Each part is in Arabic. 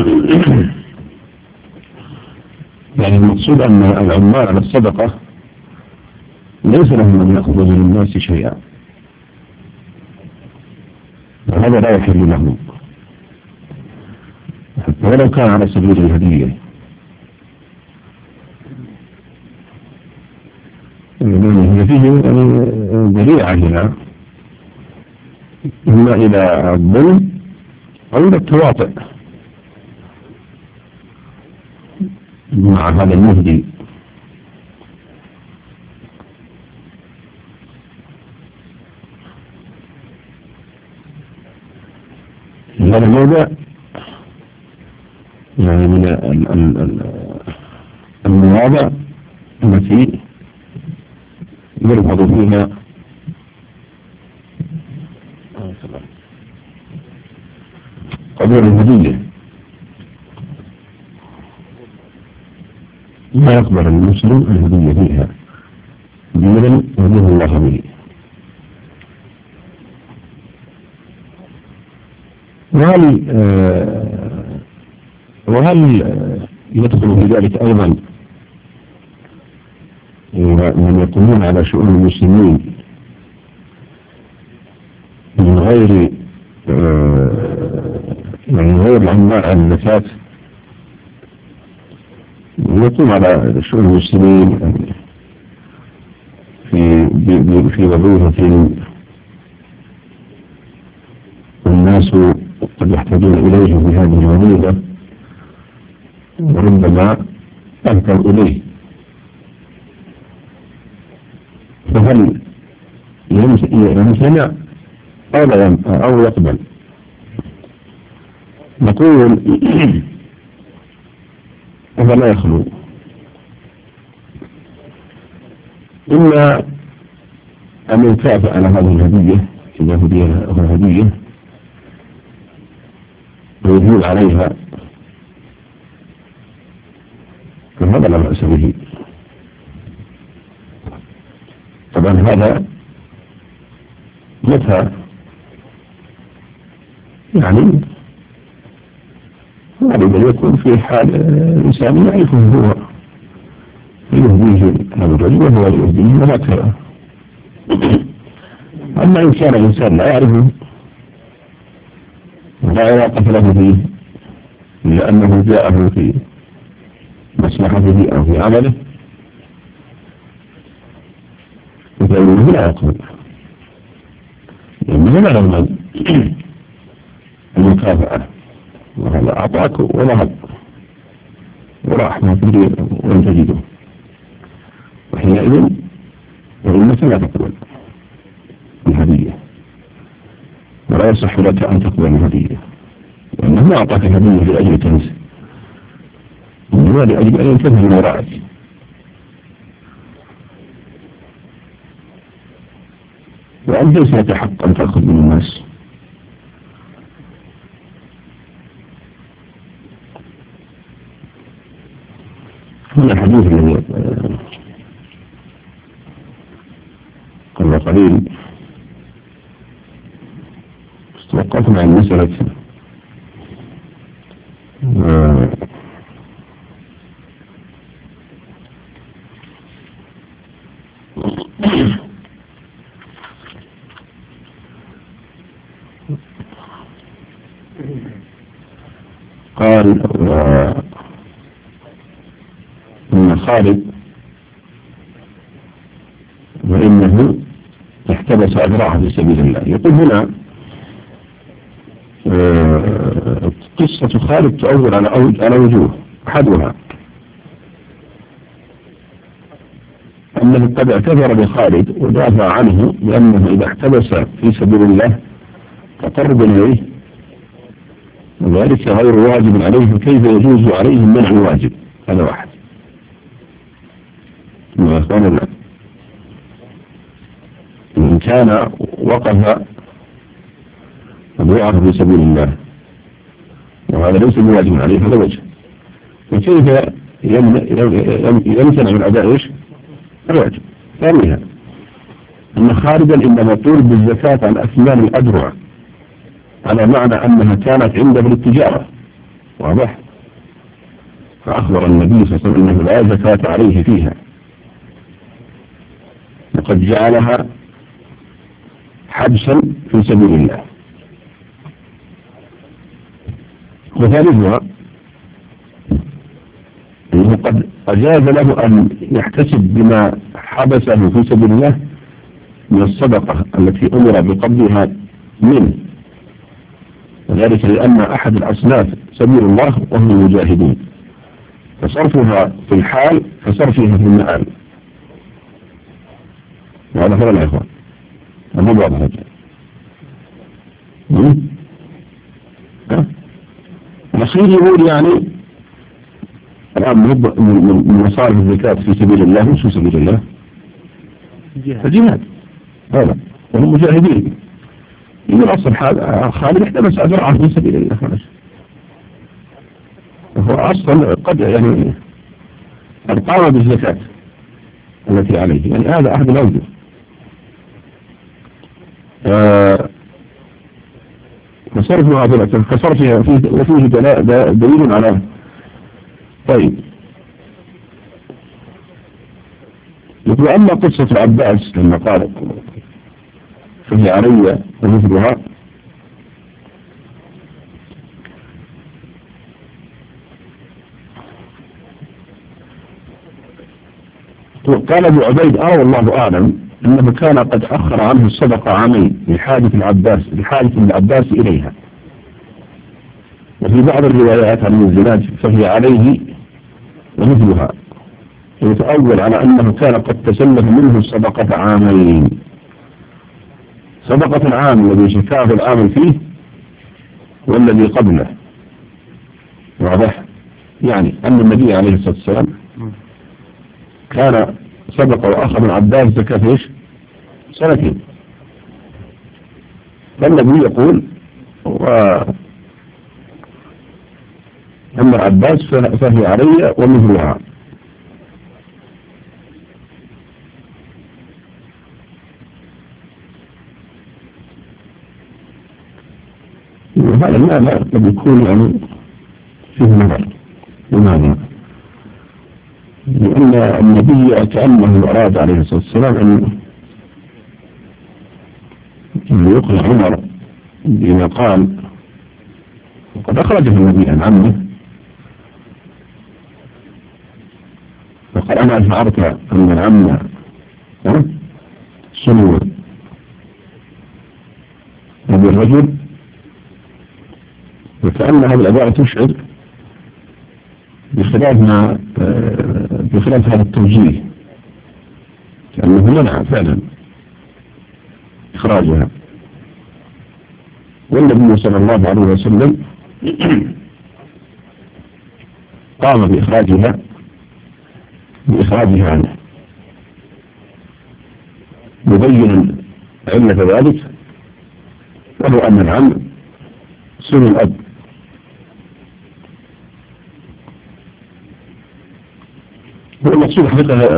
يعني المقصود أن العمال على الصدقة ليس لهم أن يأخذوا من الناس شيئا، وهذا لا يحل لهم حتى ولو كان على سبيل الهدية. هي فيه ذريعة هنا إما إلى الظلم أو إلى التواطئ مع هذا المهدي. هذا الموضع يعني من المواضع التي يرفض فيها قبول الهدية. ما يقبل المسلم الهدية فيها دينا يهديه الله به. وهل يدخل في ذلك أيضا من يقومون على شؤون المسلمين من غير يعني غير العمال عن النفاذ، يقوم على شؤون المسلمين في وظيفة الناس قد يحتاجون إليه في هذه الوظيفة وربما أهتم إليه، فهل يمتنع أو يقبل؟ نقول هذا لا يخلو، إما أن يكافئ على هذه الهدية إذا هديها هدية ويجيب عليها، فهذا لا بأس به. طبعا هذا متى يعني غالبا يكون في حال الإنسان يعرفه هو يهديه هذا الرجل وهو يهديه وهكذا. أما إن كان الإنسان لا يعرفه ولا علاقة له فيه لأنه جاءه في مصلحته أو في عمله فإنه لا يقبل، لأنه لا يضمن المكافأة، وهذا أعطاك ونهب وراح ما تدري وأن تجده، وحينئذ وإنك لا تقبل الهدية ولا يصح لك أن تقبل الهدية، لأنه ما أعطاك الهدية لأجل تنسى، إنما لأجل أن ينتهي من ورائك. وأن ليس لك حق أن تأخذ من الناس. هنا الحديث الذي قبل قليل توقفنا عن مسألة قال إن خالد وإنه احتبس أذرعه في سبيل الله. يقول هنا قصة خالد تؤول على وجوه، أحدها أنه قد اعتذر بخالد ودافع عنه لأنه إذا احتبس في سبيل الله تقرب إليه وذلك غير واجب عليه، كيف يجوز عليه منع الواجب؟ هذا واحد. إن كان وقف وضيعه في سبيل الله وهذا ليس بواجب عليه هذا وجه، وكيف يمتنع من أداء إيش؟ الواجب. ثانيها أن خالدا إنما طلب بالزكاة عن أثمان الأدرع على معنى أنها كانت عنده للتجارة واضح. فأخبر النبي صلى الله عليه وسلم أنه لا زكاة عليه فيها، وقد جعلها حبسا في سبيل الله. وثالثها أنه قد أجاز له أن يحتسب بما حبسه في سبيل الله من الصدقة التي أمر بقبضها منه، وذلك لأن أحد الأصناف سبيل الله وهم المجاهدين، فصرفها في الحال كصرفها في المآل. وهذا فلا يا إخوان، أما بعض هذا نصير يقول يعني الآن من مصارف الزكاة في سبيل الله وش في سبيل الله؟ الجهاد. هذا وهم مجاهدين. يقول أصل خالد احتبس أجرعه في سبيل الله، هو أصلا قد يعني قام بالزكاة التي عليه، يعني هذا أحد الأوجه. فصرفها كصرفها وفيه دليل على. طيب يقول أما قصة العباس لما قال فهي علي ومثلها، قال ابو عبيد والله أعلم أنه كان قد أخر عنه الصدقة عامين لحاجة العباس إليها. وفي بعض الروايات عن الزناد فهي عليه ومثلها، يتأول على أنه كان قد تسلف منه الصدقة عامين، صدقة العام الذي شكاه العامل فيه والذي قبله. واضح. يعني أن النبي عليه الصلاة والسلام كان صدق وأخذ العباس زكاة ايش؟ سنتين. فالنبي يقول أما العباس فهي علي ومثلها. وهذا لا قد يكون يعني فيه نظر. لماذا؟ لأن النبي كأنه أراد عليه الصلاة والسلام أن يقنع عمر بما قال، وقد أخرجه النبي عن عمه وقال أنا أشعرت أن العم سنو هذا الرجل، وكأن هذه العبارة تشعر بخلاف هذا التوجيه، كأنه منع فعلا إخراجها. والنبي صلى الله عليه وسلم قام بإخراجها عنه، مبينا علة ذلك، وهو أن العم سن الأب. هو المقصود حقيقة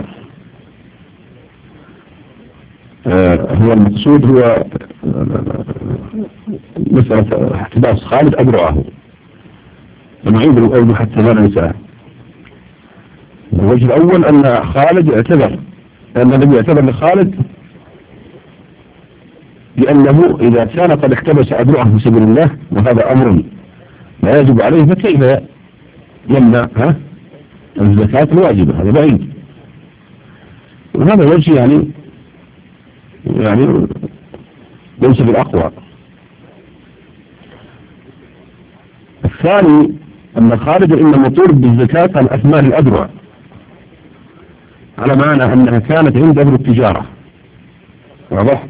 هو المقصود هو مسألة احتباس خالد أدرعه، ونعيد الأول حتى لا ننساه. الوجه الأول أن خالد اعتذر، أن النبي اعتذر لخالد لأنه إذا كان قد احتبس أدرعه في سبيل الله وهذا أمر لا يجب عليه، فكيف يمنع الزكاة الواجبة؟ هذا بعيد. وهذا وجه يعني ليس بالأقوى. الثاني أن خالد إنما طلب بالزكاة عن أثمان الأدرع، على معنى أنها كانت عنده بالتجارة. واضح.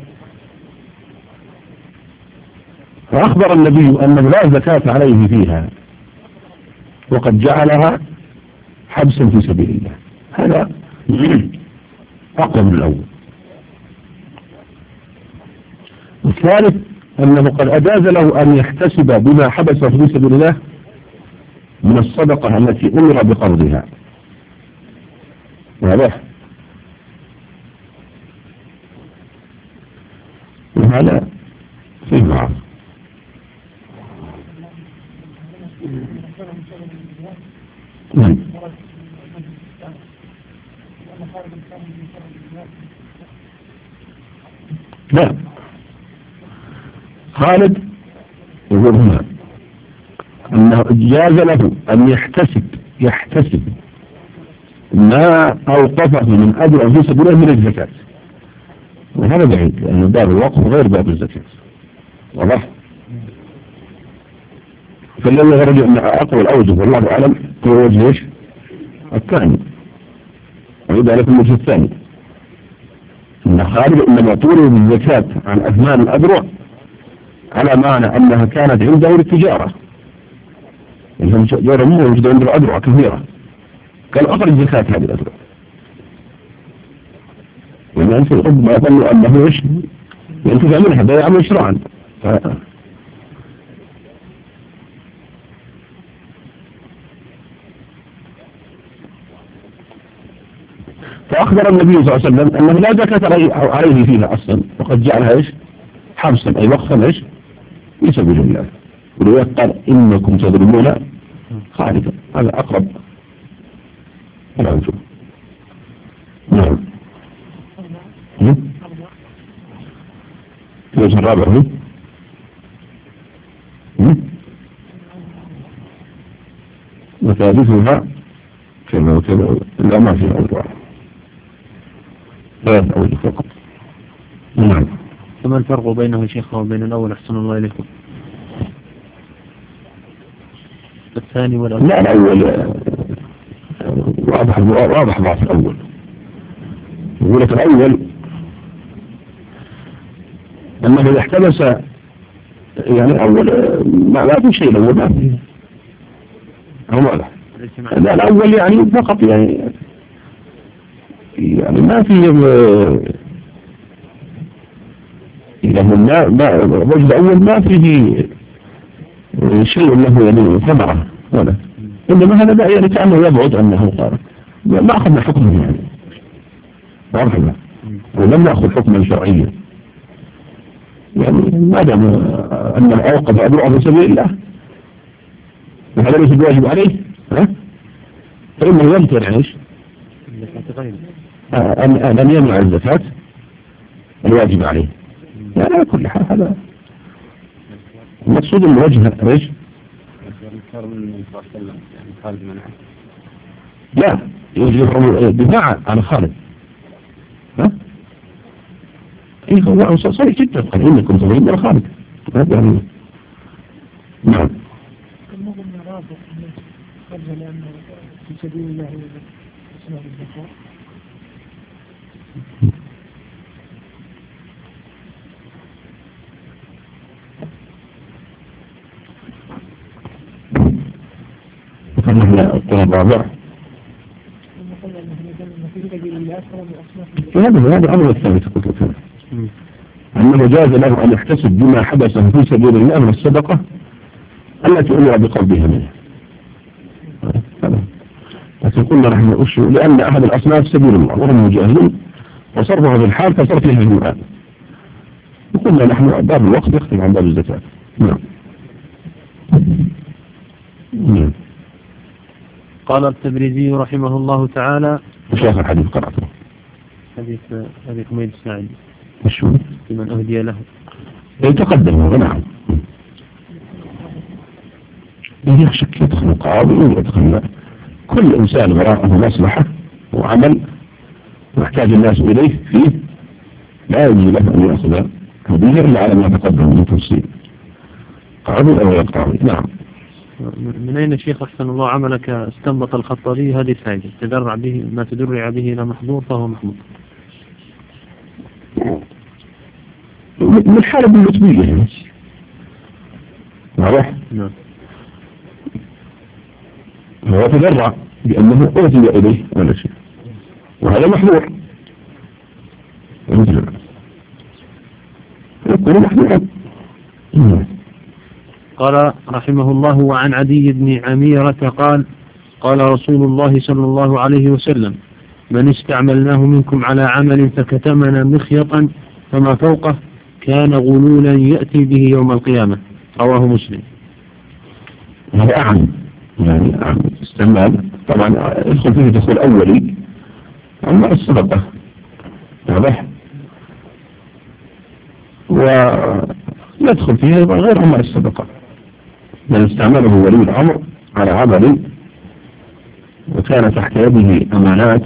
فأخبر النبي أنه لا زكاة عليه فيها، وقد جعلها حبسا في سبيل الله. هذا أقوى من الأول. الثالث أنه قد أجاز له أن يحتسب بما حبس في سبيل الله من الصدقة التي أمر بقرضها. واضح. وهذا فيه ضعف. نعم. لا، خالد يقول هنا أنه جاز له أن يحتسب ما أوقفه من أجر في سبيله من الزكاة، وهذا بعيد لأن باب الوقف غير باب الزكاة. واضح؟ فالذي يرد أن أقوى الأوجه والله أعلم هو وجه إيش؟ الثاني، ويبقى لكم الوجه الثاني أن خالد إنما طولب بالزكاة عن أثمان الأذرع على معنى أنها كانت عنده للتجارة، إنهم تجارة مو موجودة عند الأذرع كثيرة، كان أخرج زكاة هذه الأذرع، وإن أنت ربما يظن أنه إيش ينتفع منها بيع مشروعا. فأخبر النبي صلى الله عليه وسلم أنه لا زكاة عليه فيها أصلا، وقد جعلها إيش حبسا أي وقفا إيش في سبيل الله، ولذلك قال إنكم تضربون خالدا، هذا أقرب. نعم. الوجه الرابع وثالثها كما وكذا لا ما فيها أوضاع، ثلاث أوجه فقط. نعم. فما الفرق بينه شيخ وبين الأول أحسن الله إليكم؟ الثاني والأول؟ لا، الأول واضح ضعف الأول. يقول لك الأول أنه إذا احتبس يعني الأول ما في شيء، الأول ما فيه هو واضح. لا، الأول يعني فقط يعني ما فيه الوجه الأول ما فيه شيء له يعني ثمرة ولا، إنما هذا يعني كأنه يبعد أنه قال ما أخذنا حكمه يعني وارحمه، ولم نأخذ حكما شرعيا يعني ما دام أن الأوقف أدعو في سبيل الله وهذا ليس الواجب عليه، فإنه يمتنع إيش؟ أن يمنع الزكاة الواجب عليه. يعني على كل حال هذا المقصود الوجه ايش؟ لا، يجب دفاع عن خالد. ايه هو صحيح جدا، قال انكم تضربون على خالد. نعم. في سبيل الله فنحن الطلب الرابع هذا أمر الثالث قلت لك أنه جاز له أن يحتسب بما حدثه في سبيل الله من الصدقة التي أمر بقلبها منه. لكن قلنا نحن أشهر لأن أحد الأصناف سبيل الله وهم مجاهدين وصرفها في الحال فصرفها في المال، وقلنا نحن باب الوقت يختلف عن باب الزكاة. نعم. قال التبريزي رحمه الله تعالى شيخ الحديث قرأته حديث أبي حميد الساعدي مشهور لمن أهدي له يتقدم. نعم. يخشك يدخل قاضي ويدخل كل إنسان وراءه مصلحة وعمل ويحتاج الناس إليه فيه، لا يجي له أن يأخذ هدية إلا على ما تقدم من تفصيل قاضي أو يقطعي. نعم. من أين الشيخ أحسن الله عملك استنبط الخطابي هذه الفائدة تدرع به ما تدرع به إلى محظور فهو محظور؟ من حالة بالنسبية يعني واضح؟ نعم. هو تدرع بأنه أوتي إليه ولا شيء وهذا محظور يكون محظورا. قال رحمه الله وعن عدي بن عميرة قال قال رسول الله صلى الله عليه وسلم من استعملناه منكم على عمل فكتمنا مخيطا فما فوقه كان غلولا يأتي به يوم القيامة، رواه مسلم. هذا أعم، يعني أعم استعمال طبعا يدخل فيه دخول أولي أما الصدقة واضح، ويدخل فيها غير أمر الصدقة لأن استعمله ولي الأمر على عمل وكان تحت يده أمانات،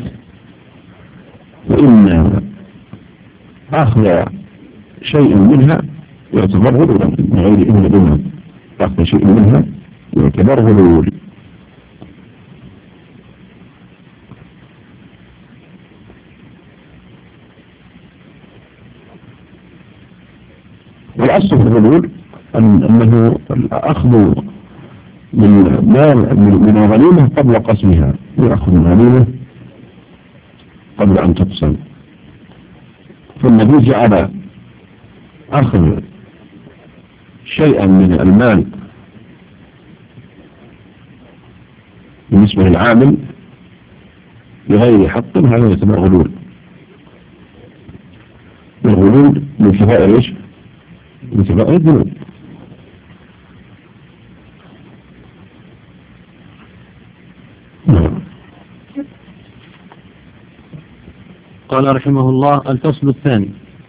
وإن أخذ شيء منها يعتبر غلولا من غير إذن منها، أخذ شيء منها يعتبر غلول. والأصل في الغلول أنه الأخذ من الغنيمة قبل قسمها، يأخذ الغنيمة قبل أن تقسم. فالنبي جعل أخذ شيئا من المال بالنسبة للعامل بغير حق، هذا يسمى غلول. الغلول من كبائر ايش؟ من كبائر الذنوب. قال رحمه الله: الفصل الثاني.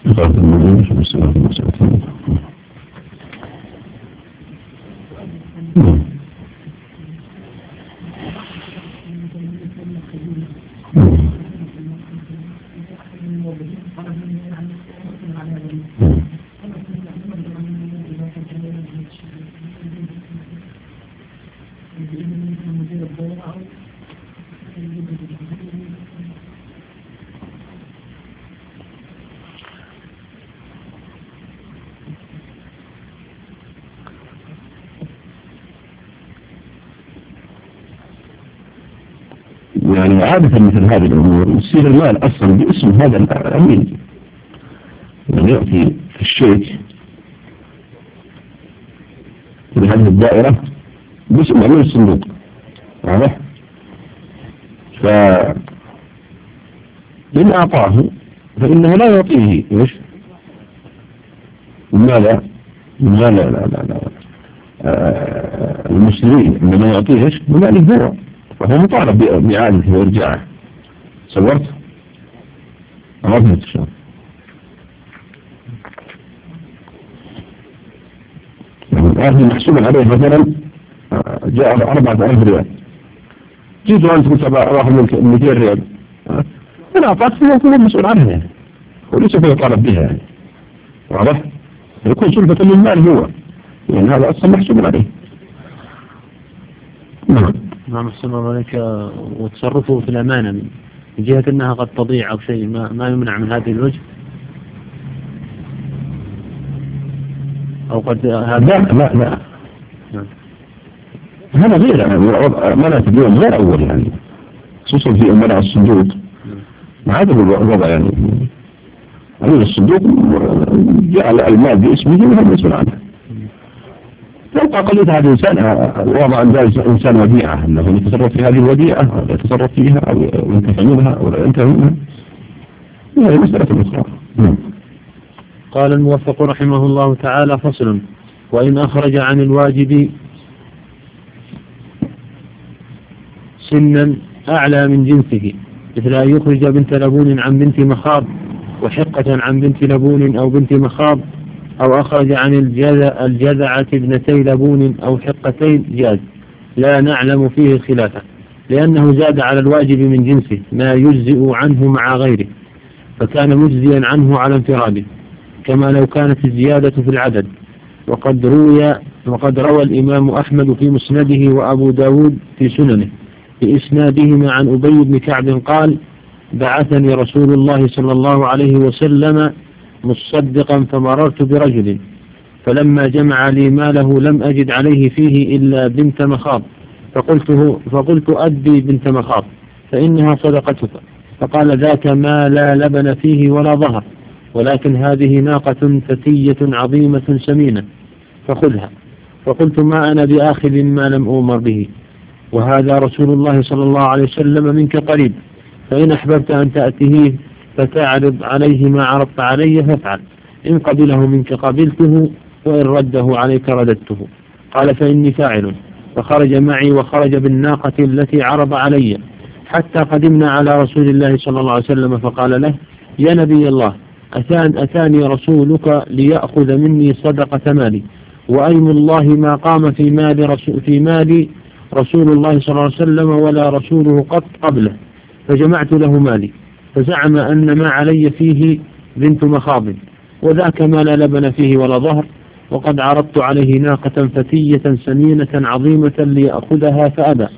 يعني عادة مثل هذه الأمور يصير المال أصلا باسم هذا الأمين، يعني يأتي الشيك بهذه الدائرة باسم أمين الصندوق، واضح؟ فإن أعطاه فإنه لا يعطيه إيش؟ ماذا؟ لا المسلمين إنما يعطيه إيش؟ بماله هو، فهو مطالب بإعادته وإرجاعه. صورت؟ عرفنا التشارك. يعني الآن محسوبا عليه مثلا جاء 4000 ريال، جيت وأنت قلت أراح منك 200 ريال، أنا أعطاك فيها يكون المسؤول عنها يعني، وليس فيه طالب بها يعني، واضح؟ يكون سلفة للمال هو، يعني هذا أصلا محسوب عليه. نعم أحسن الله عليك. وتصرفه في الأمانة من جهة أنها قد تضيع أو شيء ما يمنع من هذه الوجه، أو قد لا هذا غير أمانة اليوم غير أول يعني، خصوصا في أمانة الصندوق ما هذا الوضع يعني. أمين الصندوق جعل المال باسمه وهو مسؤول عنه. لو قلت هذا الإنسان وضع عن ذلك إنسان وديعة أنه يتصرف في هذه الوديعة أو يتصرف فيها أو ينتفع منها أو لا ينتفع منها، هذه مسألة أخرى. قال الموفق رحمه الله تعالى: فصل: وإن أخرج عن الواجب سنا أعلى من جنسه، مثل أن يخرج بنت لبون عن بنت مخاض، وحقة عن بنت لبون أو بنت مخاض، أو أخرج عن الجذعة ابنتي لبون أو حقتين، جاز، لا نعلم فيه خلافا، لأنه زاد على الواجب من جنسه ما يجزئ عنه مع غيره، فكان مجزيا عنه على انفراده، كما لو كانت الزيادة في العدد. وقد روى الإمام أحمد في مسنده وأبو داود في سننه بإسنادهما عن أبي بن كعب قال: بعثني رسول الله صلى الله عليه وسلم مصدقا فمررت برجل، فلما جمع لي ماله لم أجد عليه فيه إلا بنت مخاض، فقلت أدي بنت مخاض فإنها صدقتك، فقال: ذاك ما لا لبن فيه ولا ظهر، ولكن هذه ناقة فتية عظيمة سمينة فخذها. فقلت: ما أنا بآخذ ما لم أؤمر به، وهذا رسول الله صلى الله عليه وسلم منك قريب، فإن أحببت أن تأتيه فتعرض عليه ما عرضت علي فافعل، إن قبله منك قبلته، وإن رده عليك رددته. قال: فإني فاعل. فخرج معي وخرج بالناقة التي عرض علي حتى قدمنا على رسول الله صلى الله عليه وسلم فقال له: يا نبي الله، أتاني رسولك ليأخذ مني صدقة مالي، وأيم الله ما قام في مال رسول الله صلى الله عليه وسلم ولا رسوله قط قبله، فجمعت له مالي، فزعم أن ما علي فيه بنت مخاض، وذاك ما لا لبن فيه ولا ظهر، وقد عرضت عليه ناقة فتية سمينة عظيمة ليأخذها فأبى،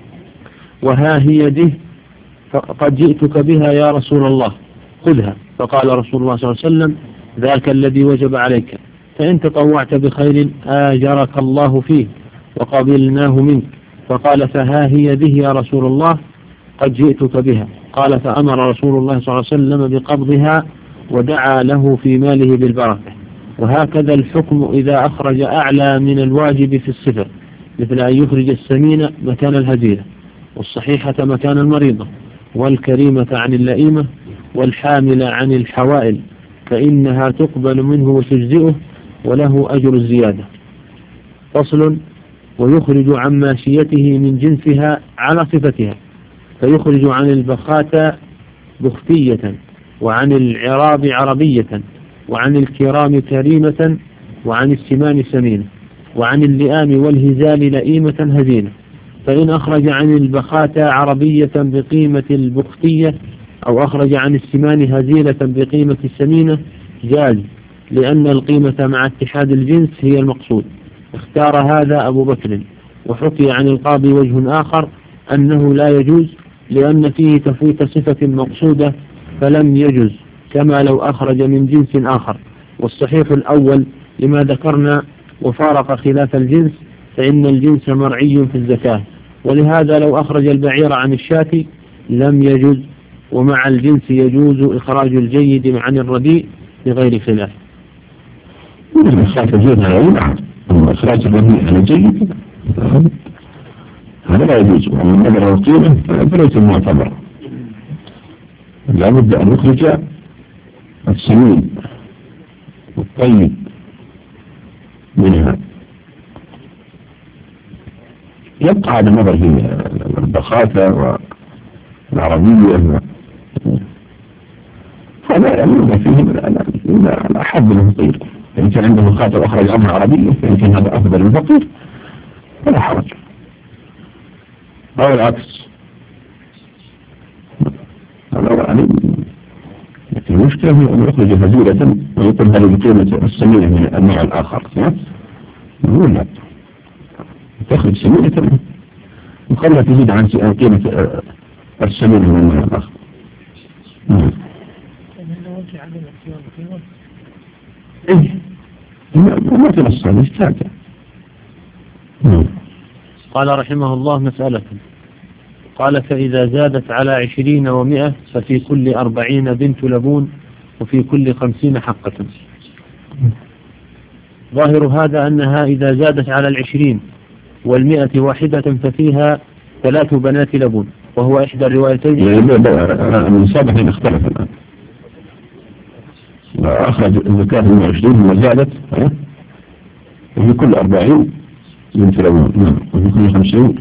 وها هي ده قد جئتك بها يا رسول الله، خذها. فقال رسول الله صلى الله عليه وسلم: ذاك الذي وجب عليك، فإن تطوعت بخير آجرك الله فيه وقبلناه منك. فقال: فها هي به يا رسول الله، قد جئتك بها. قال: فأمر رسول الله صلى الله عليه وسلم بقبضها ودعا له في ماله بالبركة. وهكذا الحكم إذا أخرج أعلى من الواجب في الصفر، مثل أن يخرج السمين مكان الهزيلة، والصحيحة مكان المريضة، والكريمة عن اللئيمة، والحامل عن الحوائل، فإنها تقبل منه وتجزئه وله أجر الزيادة. فصل: ويخرج عن ماشيته من جنسها على صفتها، فيخرج عن البخاتة بختية، وعن العراب عربية، وعن الكرام كريمة، وعن السمان سمينة، وعن اللئام والهزال لئيمة هزينة. فإن أخرج عن البخاتة عربية بقيمة البختية، أو أخرج عن السمان هزيلة بقيمة السمينة، جاز، لأن القيمة مع اتحاد الجنس هي المقصود. اختار هذا أبو بكر. وحكي عن القاضي وجه آخر أنه لا يجوز، لأن فيه تفويت صفة مقصودة فلم يجوز، كما لو أخرج من جنس آخر. والصحيح الأول لما ذكرنا، وفارق خلاف الجنس، فإن الجنس مرعي في الزكاة، ولهذا لو أخرج البعير عن الشاة لم يجوز، ومع الجنس يجوز إخراج الجيد عن الرديء بغير خلاف. إخراج الجيد على نعم، أما إخراج الرديء على الجيد هذا لا يجوز، ومن نظر القيمة فليس معتبر. لا بد أن يخرج السمين والطيب منها. يبقى على النظر في البخاتة والعربية، فلا يمنع فيهم إلا أحب من الفقير. فإن كان عنده بخاتة وأخرج عنها عربية، فإن كان هذا أفضل من الفقير فلا حرج، أو العكس. لكن المشكلة هي أن يخرج هزيلة ويقول هذه بقيمة السمينة من النوع الآخر. يقول لا، تخرج سمينة وخلها تزيد عن قيمة السمينة من النوع الآخر. ما تنصر مستعجل. قال رحمه الله: مسألة. قال: فإذا زادت على 20 و100 ففي كل 40 بنت لبون، وفي كل 50 حقة. ظاهر هذا أنها إذا زادت على 20 و100 واحدة ففيها 3 بنات لبون، وهو إحدى الروايتين. المصابح اختلف الآن، أخرج الزكاة من 20 وزادت، وفي كل 40 بنت لبون، وفي كل 50.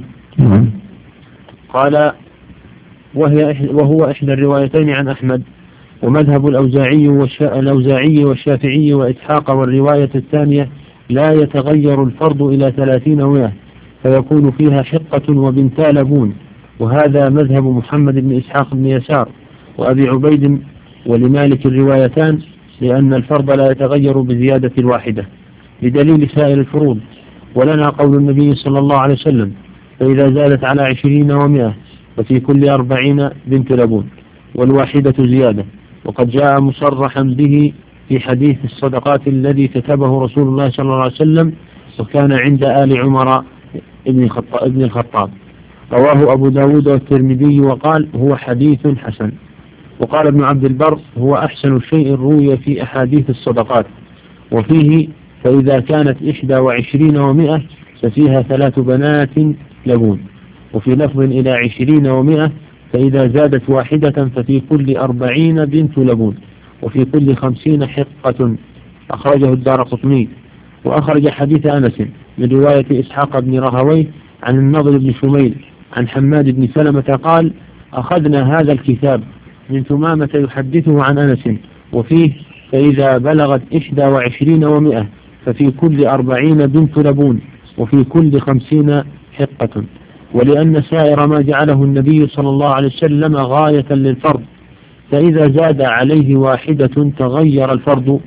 قال: وهو إحدى الروايتين عن أحمد، ومذهب الأوزاعي والشافعي وإسحاق، والرواية الثانية لا يتغير الفرض إلى 30 و100 فيكون فيها حقة وبنتا لبون، وهذا مذهب محمد بن إسحاق بن يسار وأبي عبيد ولمالك الروايتان، لأن الفرض لا يتغير بزيادة الواحدة بدليل سائر الفروض. ولنا قول النبي صلى الله عليه وسلم: فإذا زادت على 20 و100 ففي كل 40 بنت لبون، والواحدة زيادة. وقد جاء مصرحا به في حديث الصدقات الذي كتبه رسول الله صلى الله عليه وسلم، وكان عند آل عمر ابن الخطاب. رواه أبو داود والترمذي وقال: هو حديث حسن. وقال ابن عبد البر: هو أحسن شيء روي في أحاديث الصدقات. وفيه: فإذا كانت 21 و100 ففيها 3 بنات لبون. وفي لفظ إلى 20 و100 فإذا زادت واحدة ففي كل 40 بنت لبون، وفي كل 50 حقة. أخرجه الدارقطني. وأخرج حديث أنس من رواية إسحاق بن راهويه عن النضر بن شميل عن حماد بن سلمة قال أخذنا هذا الكتاب من ثمامة يحدثه عن أنس وفيه فإذا بلغت 21 و100 ففي كل 40 بنت لبون وفي كل 50 حقة. ولأن سائر ما جعله النبي صلى الله عليه وسلم غاية للفرض، فإذا زاد عليه واحدة تغير الفرض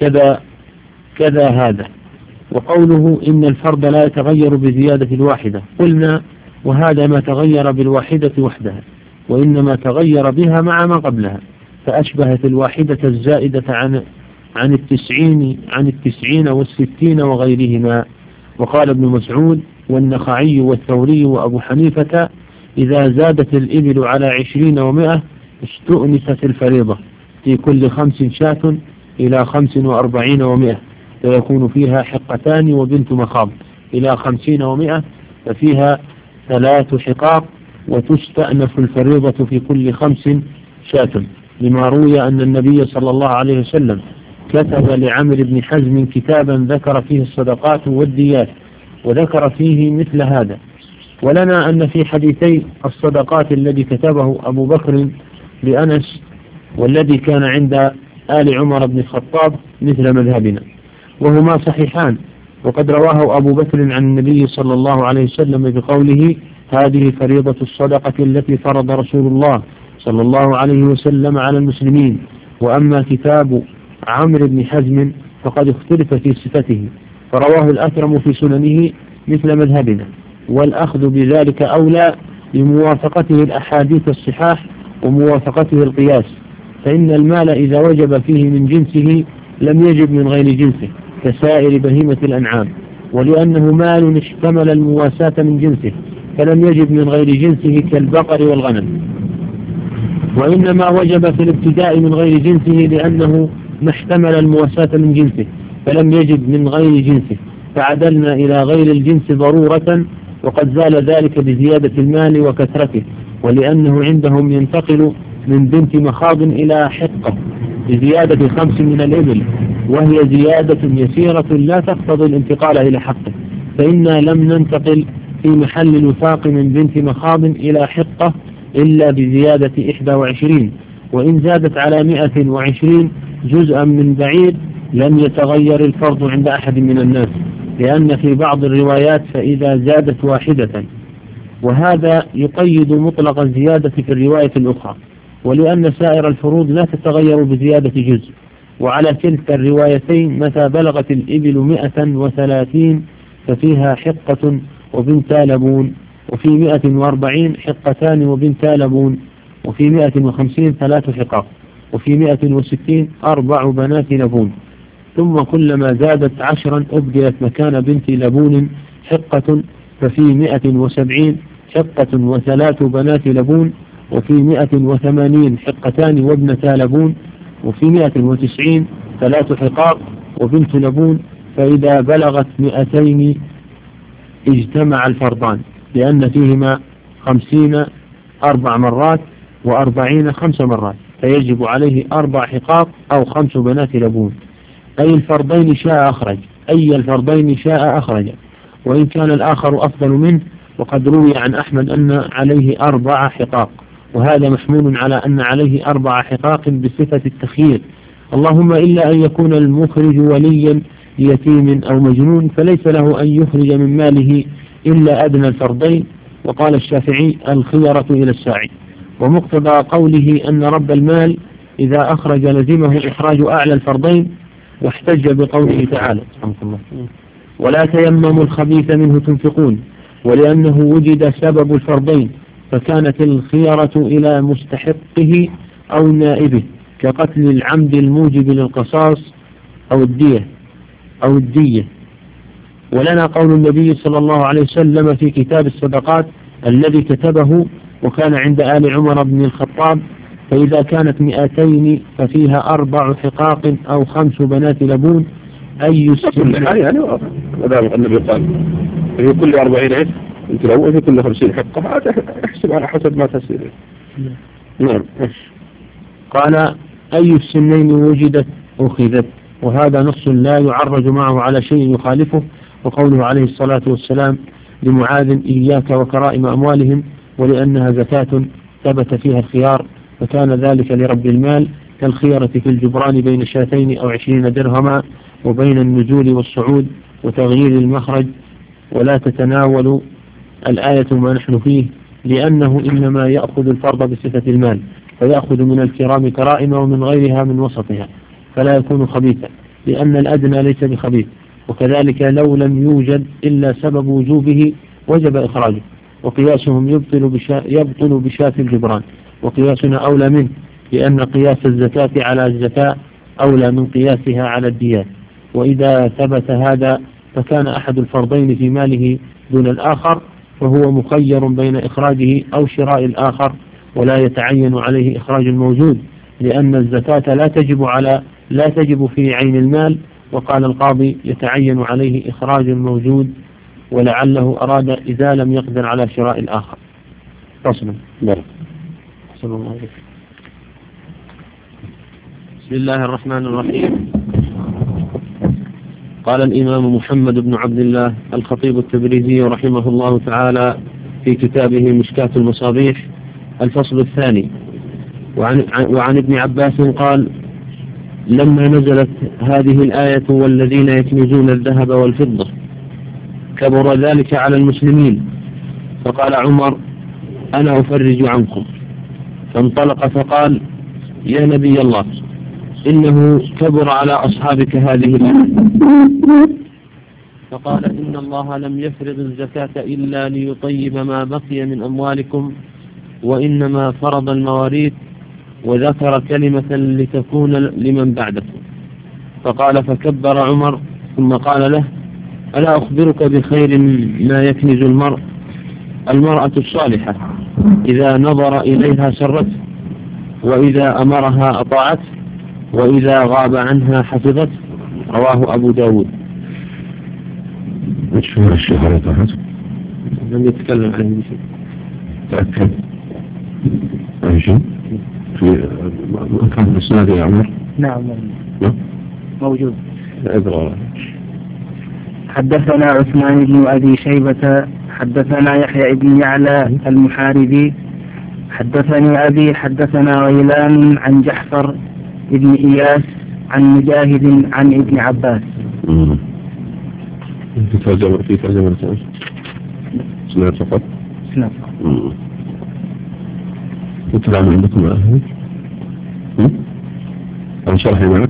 كذا هذا. وقوله إن الفرض لا يتغير بزيادة الواحدة، قلنا وهذا ما تغير بالواحدة وحدها، وإنما تغير بها مع ما قبلها، فأشبهت الواحدة الزائدة عن التسعين والستين وغيرهما. وقال ابن مسعود والنخعي والثوري وأبو حنيفة إذا زادت الإبل على 20 و100 استؤنست الفريضة في كل 5 شاة إلى 45 و100 فيكون فيها حقتان وبنت مخاض إلى 50 و100 ففيها 3 حقاق وتستأنف الفريضة في كل 5 شاة، لما روي أن النبي صلى الله عليه وسلم كتب لعمرو بن حزم كتابا ذكر فيه الصدقات والديات وذكر فيه مثل هذا. ولنا أن في حديثي الصدقات الذي كتبه أبو بكر لأنس والذي كان عند آل عمر بن الخطاب مثل مذهبنا، وهما صحيحان. وقد رواه أبو بكر عن النبي صلى الله عليه وسلم بقوله هذه فريضة الصدقة التي فرض رسول الله صلى الله عليه وسلم على المسلمين. وأما كتاب عمرو بن حزم فقد اختلف في صفته، فرواه الأكرم في سننه مثل مذهبنا، والأخذ بذلك أولى لموافقته الأحاديث الصحاح وموافقته القياس، فإن المال إذا وجب فيه من جنسه لم يجب من غير جنسه كسائر بهيمة الأنعام، ولأنه مال اشتمل المواساة من جنسه فلم يجب من غير جنسه كالبقر والغنم. وإنما وجب في الابتداء من غير جنسه لأنه ما احتمل المواساة من جنسه فلم يجب من غير جنسه، فعدلنا إلى غير الجنس ضرورة، وقد زال ذلك بزيادة المال وكثرته، ولأنه عندهم ينتقل من بنت مخاض إلى حقة بزيادة 5 من الإبل، وهي زيادة يسيرة لا تقتضي الانتقال إلى حقه، فإنا لم ننتقل في محل الوفاق من بنت مخاض إلى حقة إلا بزيادة 21، وإن زادت على 120 جزءا من بعيد لم يتغير الفرض عند أحد من الناس، لأن في بعض الروايات فإذا زادت واحدة، وهذا يقيد مطلق الزيادة في الرواية الأخرى، ولأن سائر الفروض لا تتغير بزيادة جزء. وعلى كلتا الروايتين متى بلغت الإبل 130 ففيها حقة وبنتا لبون، وفي 140 حقتان وبنتا لبون، وفي 150 3 حقاق، وفي 160 4 بنات لبون. ثم كلما زادت 10 أبدلت مكان بنت لبون حقة، ففي 170 حقة و3 بنات لبون، وفي 180 حقتان وابنتا لبون، وفي 190 3 حقاق وبنت لبون. فإذا بلغت 200 اجتمع الفرضان، لأن فيهما 50 4 مرات و40 5 مرات، فيجب عليه 4 حقاق أو 5 بنات لبون. أي الفرضين شاء أخرج، وإن كان الآخر أفضل منه. وقد روي عن أحمد أن عليه 4 حقاق، وهذا محمول على أن عليه 4 حقاق بصفة التخيير، اللهم إلا أن يكون المخرج وليا يتيم أو مجنون فليس له أن يخرج من ماله إلا أدنى الفرضين. وقال الشافعي الخيرة إلى الساعي. ومقتضى قوله أن رب المال إذا أخرج لزمه إخراج أعلى الفرضين، واحتج بقوله تعالى ولا تيمموا الخبيث منه تنفقون، ولأنه وجد سبب الفرضين فكانت الخيرة إلى مستحقه أو نائبه، كقتل العمد الموجب للقصاص أو الدية. ولنا قول النبي صلى الله عليه وسلم في كتاب الصدقات الذي كتبه وكان عند آل عمر بن الخطاب فإذا كانت 200 ففيها 4 حقاق أو 5 بنات لبون. أي يعني النبي قال في كل 40 عف انت لو في كل 50 حقة احسب على حسب ما تسير. نعم. قال أي السنين وجدت أخذت، وهذا نص لا يعرج معه على شيء يخالفه. وقوله عليه الصلاة والسلام لمعاذ إياك وكرائم أموالهم، ولأنها زكاة ثبت فيها الخيار، فكان ذلك لرب المال كالخيرة في الجبران بين شاتين أو 20 درهما، وبين النزول والصعود وتغيير المخرج. ولا تتناول الآية ما نحن فيه، لأنه إنما يأخذ الفرض بصفة المال، فيأخذ من الكرام كرائم ومن غيرها من وسطها، فلا يكون خبيثا، لأن الأدنى ليس بخبيث. وكذلك لو لم يوجد إلا سبب وجوبه وجب إخراجه، وقياسهم يبطل بشاة الجبران، وقياسنا أولى منه، لأن قياس الزكاة على الزكاة أولى من قياسها على الديات. وإذا ثبت هذا فكان أحد الفرضين في ماله دون الآخر، فهو مخير بين إخراجه أو شراء الآخر، ولا يتعين عليه إخراج الموجود، لأن الزكاة لا تجب في عين المال. وقال القاضي يتعين عليه إخراج الموجود، ولعله أراد إذا لم يقدر على شراء الآخر. فصلا. صلى الله عليه وسلم. بسم الله الرحمن الرحيم. قال الإمام محمد بن عبد الله الخطيب التبريزي رحمه الله تعالى في كتابه مشكاة المصابيح الفصل الثاني: وعن ابن عباس قال: لما نزلت هذه الآية والذين يكنزون الذهب والفضة كبر ذلك على المسلمين، فقال عمر: أنا أفرج عنكم. فانطلق فقال: يا نبي الله، إنه كبر على أصحابك هذه الآية. فقال: إن الله لم يفرض الزكاة إلا ليطيب ما بقي من أموالكم، وإنما فرض المواريث، وذكر كلمة لتكون لمن بعدكم. فقال: فكبر عمر، ثم قال له: ألا أخبرك بخير ما يكنز المرأة الصالحة، إذا نظر إليها سرته، وإذا أمرها أطاعته، وإذا غاب عنها حفظته. رواه أبو داود. مشهور الشيخ عليه طاعته لم يتكلم عليه بشيء. تأكد أي شيء في كان في السنة يا عمر؟ نعم موجود. أدرى. حدثنا عثمان بن أبي شيبة حدثنا يحيى بن يعلى المحاربي حدثني أبي حدثنا غيلان عن جحفر بن إياس عن مجاهد عن ابن عباس. في ترجمة سنة فقط. نعم. يطلع من عندكم أهل أنا شرح معك.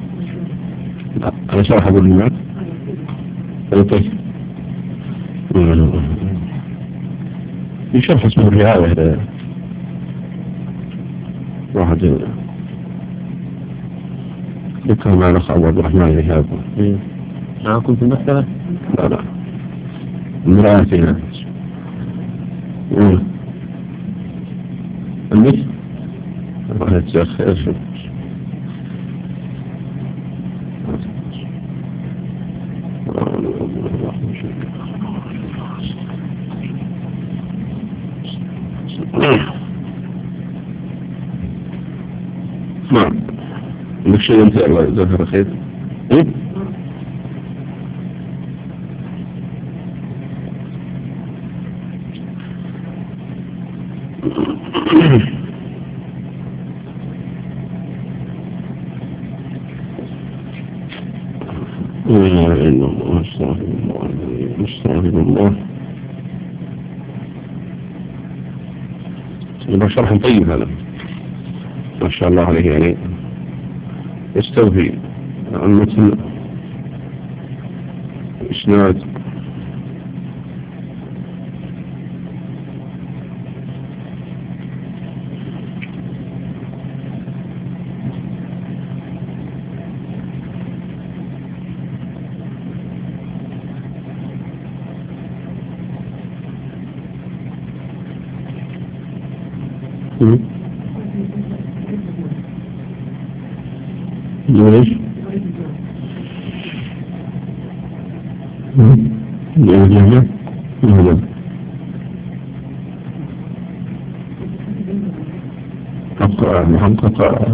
أنا شرح أقول معك. طيب في شرح اسمه الرعاية واحد ذكر مع الأخ عبد الرحمن الإيهاب. معكم في المكتبة؟ لا المرأتين المثل الله يتجاخ إرشد. نعم لك شيء انت الله يجزاك خير. لا إله إلا الله استغفر الله. يبقى شرح طيب هذا ما شاء الله عليه، يعني يستوفي المتن إسناد ليش؟ ليه محقق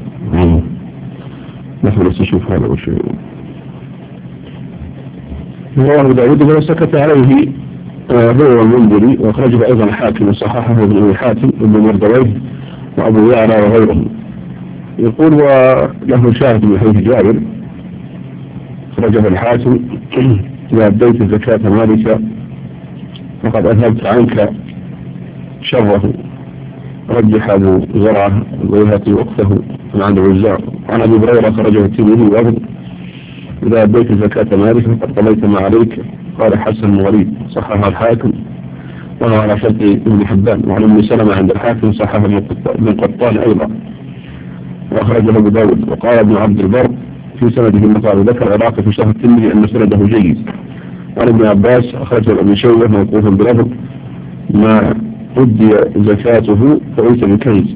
نحن نستشوف هذا وشيء. رواه داود ولا سكت عليه هو المنذري، وأخرجه أيضا الحاكم وصححه ابن أبي حاتم ابن مردويه وأبو يعلى وغيرهم. يقول وله شاهد من حديث جابر أخرجه الحاكم: إذا أديت زكاة مالك فقد أذهبت عنك شره. رجح أبو زرعة البيهقي وقته عن الوزاع. عن أبي هريرة أخرجه الترمذي وأبو: إذا أديت زكاة مالك فقد قضيت ما عليك. قال حسن غريب، صححه الحاكم وهو على شرط ابن حبان. وعن ابن سلمة عند الحاكم صححه ابن قطان أيضا وأخرجه أبو داود. وقال ابن عبد البر في سنده المطار، ذكر العراقي في شرح الترمذي أن سنده جيد. وعن ابن عباس أخرجه ابن شيبة موقوفا بلفظ: ما أدي زكاته فليس بكنز.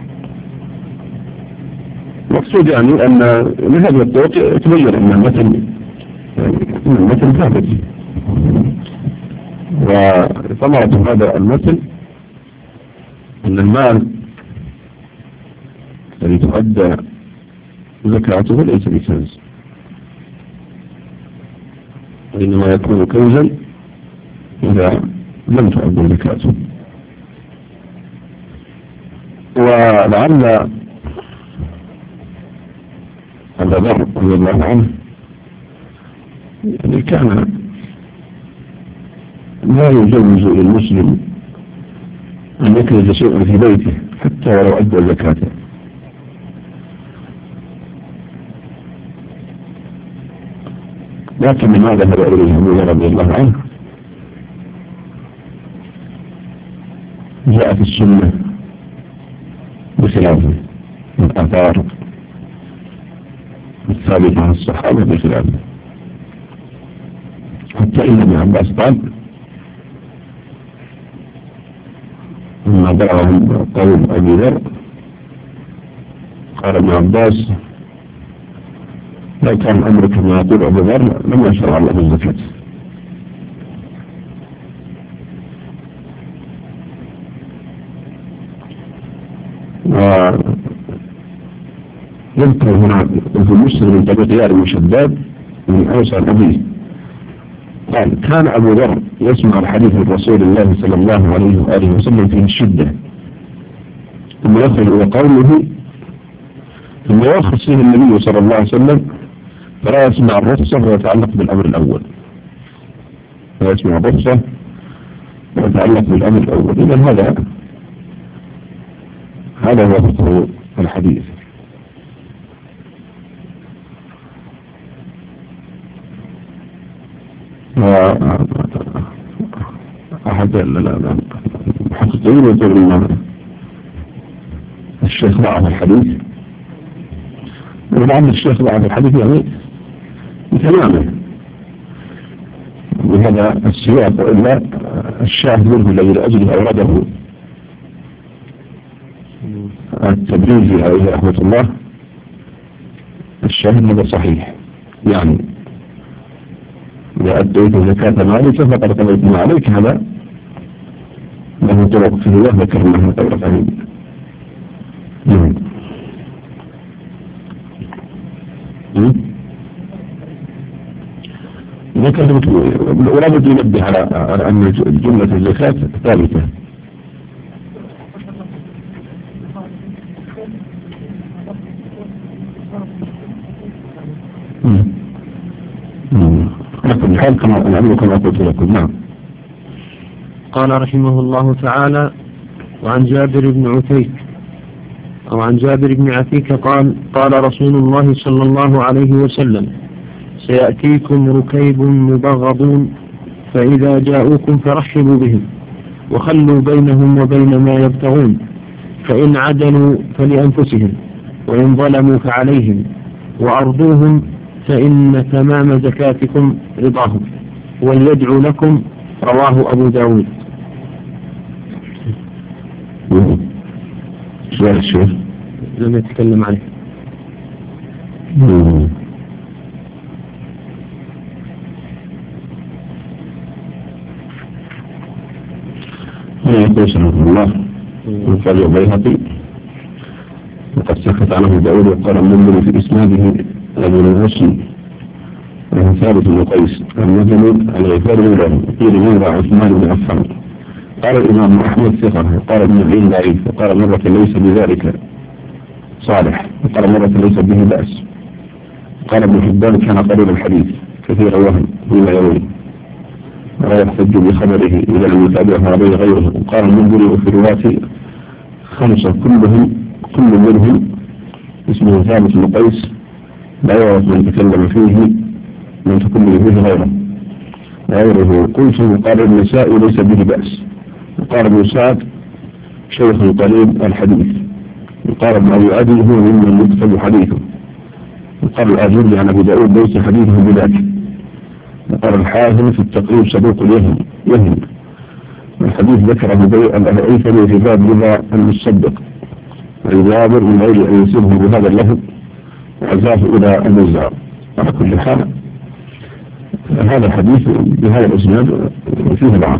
المقصود يعني أن من هذه الطرق يتبين أن المثل ثابت، وثمرة هذا المثل أن المال الذي تؤدى زكاته ليس بكنز، وإنما يكون كنزا إذا لم تؤدى زكاته. ولعل أبا ذر رضي الله عنه يعني كان لا يجوز للمسلم أن يكنز شيئا في بيته حتى ولو أدى زكاته، لكن لماذا ذهب إليه أبو ذر رضي الله عنه؟ جاءت السنة بخلافه، الآثار الثابتة عن الصحابة بخلافه، حتى إن ابن عباس قال لما دعاهم قوم أبي ذر قال ابن عباس: لو كان الأمر كما يقول أبو ذر لما شرع الله الزكاة. ويذكر هنا في مسلم من طريق يار بن شداد من أوسع أبيه قال: كان أبو ذر يسمع الحديث من رسول الله صلى الله عليه وآله وسلم فيه الشدة، ثم يخرج إلى قومه ثم يرخص فيه النبي صلى الله عليه وسلم فلا يسمع الرخصة ويتعلق بالأمر الأول، لا يسمع الرخصة ويتعلق بالأمر الأول. إذن هذا هو فقه الحديث. أحد المحققين يقول إن الشيخ ضعف الحديث، ولعل الشيخ ضعف الحديث يعني تماما بهذا السياق، وإلا الشاهد منه الذي لأجله أورده التبريزي عليه رحمة الله، الشاهد هذا صحيح، يعني إذا أديت زكاة مالك فقد قضيت ما عليك، هذا له طرق فيه وذكرناها قبل قليل. ولا بد ينبه على أن جملة الزكاة ثابتة. لكن حال كما قلت لكم. نعم. قال رحمه الله تعالى: وعن جابر بن عتيك أو عن جابر بن عتيك قال: قال رسول الله صلى الله عليه وسلم: سيأتيكم ركيب مبغضون، فإذا جاءوكم فرحبوا بهم وخلوا بينهم وبين ما يبتغون، فإن عدلوا فلأنفسهم وإن ظلموا فعليهم، وأرضوهم فإن تمام زكاتكم رضاهم، وليدعوا لكم. رواه أبو داود. سؤال الشيخ لم يتكلم عليه. يقول سبحانه الله وقال البيهقي وقد سكت عنه داود وقال المنذر في إسناده أبو الغصن عن ثابت بن قيس المدني الغفاري له قيل مولى عثمان بن عفان. قال الإمام أحمد ثقة وقال ابن معين ضعيف وقال مرة ليس بذلك صالح وقال مرة ليس به بأس. قال ابن حبان كان قليل الحديث كثير وهم فيما يروي ولا يحتج بخبره إذا لم يتابعه عليه غيره. وقال المنذري وفي رواة 5 كل منهم اسمه ثابت بن قيس لا يعرف من تكلم فيه من تكلم فيه غيره. قلت وقال النساء ليس به بأس. وقال ابن سعد شيخ قليل الحديث. وقال ابن أبي عدي هو ممن يكتب حديثه. وقال الآجري عن أبي داود ليس حديثه بذاك. وقال الحازم في التقريب صدوق يهم. الحديث ذكره الأيثمي في باب رضا المصدق الجابر من غير أن يصيبه بهذا اللفظ وعزاه إلى المزار. على كل حال هذا الحديث بهذا الإسناد فيه ضعف،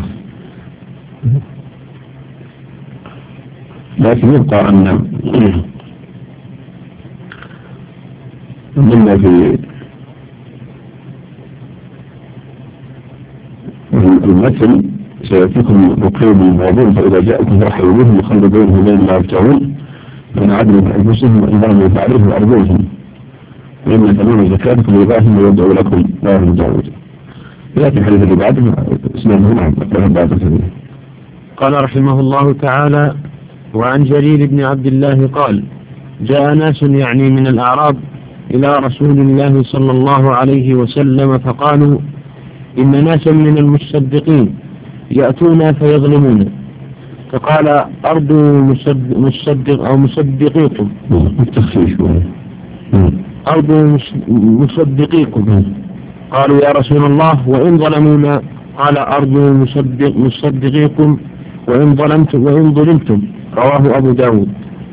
لكن يبقى أن مما في المثل سيأتيكم مقيم الموضوع فإذا جاءكم رحلوا بهم وخلوا بينهم بين ما يرجعون فإن عدلوا بأنفسهم وإن ظلموا فعليهم وأرجوهم وإن تمام زكاتكم لله ويدعو لكم لا يرجعون. لكن الحديث اللي بعده اسمه نعم بعد الحديث. قال رحمه الله تعالى: وعن جرير بن عبد الله قال: جاء ناس يعني من الأعراب إلى رسول الله صلى الله عليه وسلم فقالوا: إن ناسا من المصدقين يأتون فيظلمون. فقال: أرض مصدق أو مصدقيكم أرض مصدقيكم. قالوا: يا رسول الله وإن ظلمونا؟ قال: أرض مصدقيكم وإن ظلمتم. رواه أبو داود.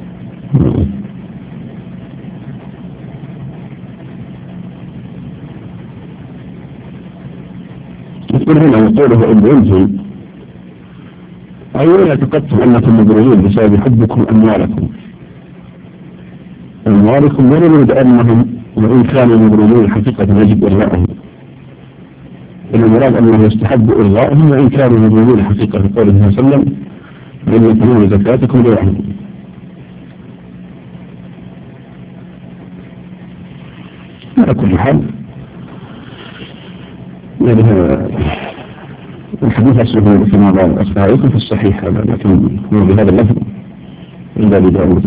يقول هنا وقوله إن ظلمتم أيضا يتقدم أنكم مبررين بسبب حبكم أموالكم ولا نريد أنهم وإن كانوا مبررين حقيقة يجب إرضاءهم. المراد أنه يستحب إرضاءهم وإن كانوا مبررين حقيقة في قوله صلى الله عليه وسلم: لن يكونوا زكاتكم لوحدهم. على كل حال يعني الحديث أصله في بعض أصحابكم في الصحيح هذا، لكن هو بهذا اللفظ عند أبي داود.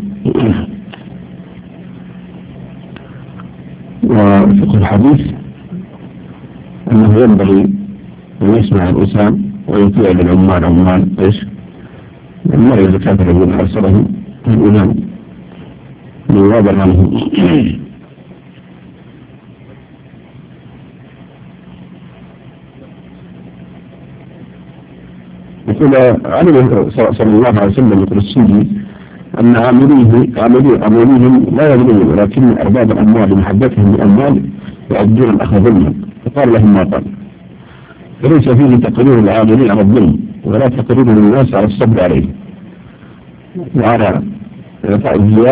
وفقه الحديث أنه ينبغي أن يسمع الإنسان ويطيع للعمال إيش؟ عمال الزكاة الذين أرسلهم الإمام ليوابر عنهم. يقول علم صلى الله عليه وسلم يقول السيدي أن عامليهم لا يظلمون ولكن أرباب الأموال بمحبتهم بالأموال يؤدون الأخذ ظلما. فقال لهم ما قال. فليس فيه تقرير العاملين على الظلم ولا تقرير للناس على الصبر عليه وعلى إعطاء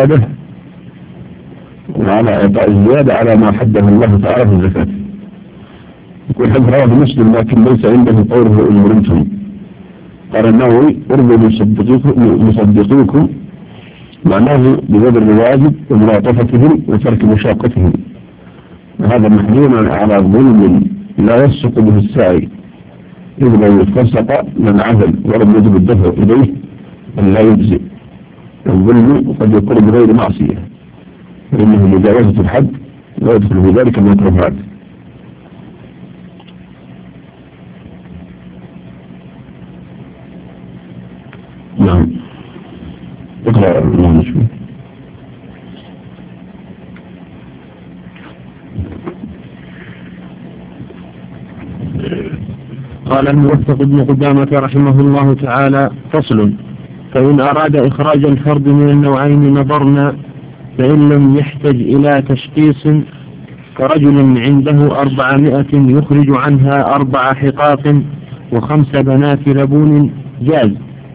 الزيادة على ما حده الله تعالى في الزكاة. يقول حديث رواه مسلم لكن ليس عنده قوله إن ظلمتم. قال النووي: ارضوا مصدقوكم معناه ببذل الواجب وملاطفتهم وترك مشاقتهم، وهذا محمول على ظلم لا يسق به السعي، إذ لو اتفسق من عدل ولم يجب الدفع إليه أن لا يجزئ. الظلم قد يكون بغير معصية فإنه مجاوزة الحد ويدخل في ذلك المكروهات. نعم اقرأ الله شوي. قال الموفق ابن قدامة رحمه الله تعالى: فصل: فإن أراد إخراج الفرد من النوعين نظرنا، فإن لم يحتج إلى تشخيص كرجل عنده 400 يخرج عنها 4 حقاق و5 بنات لبون جاز.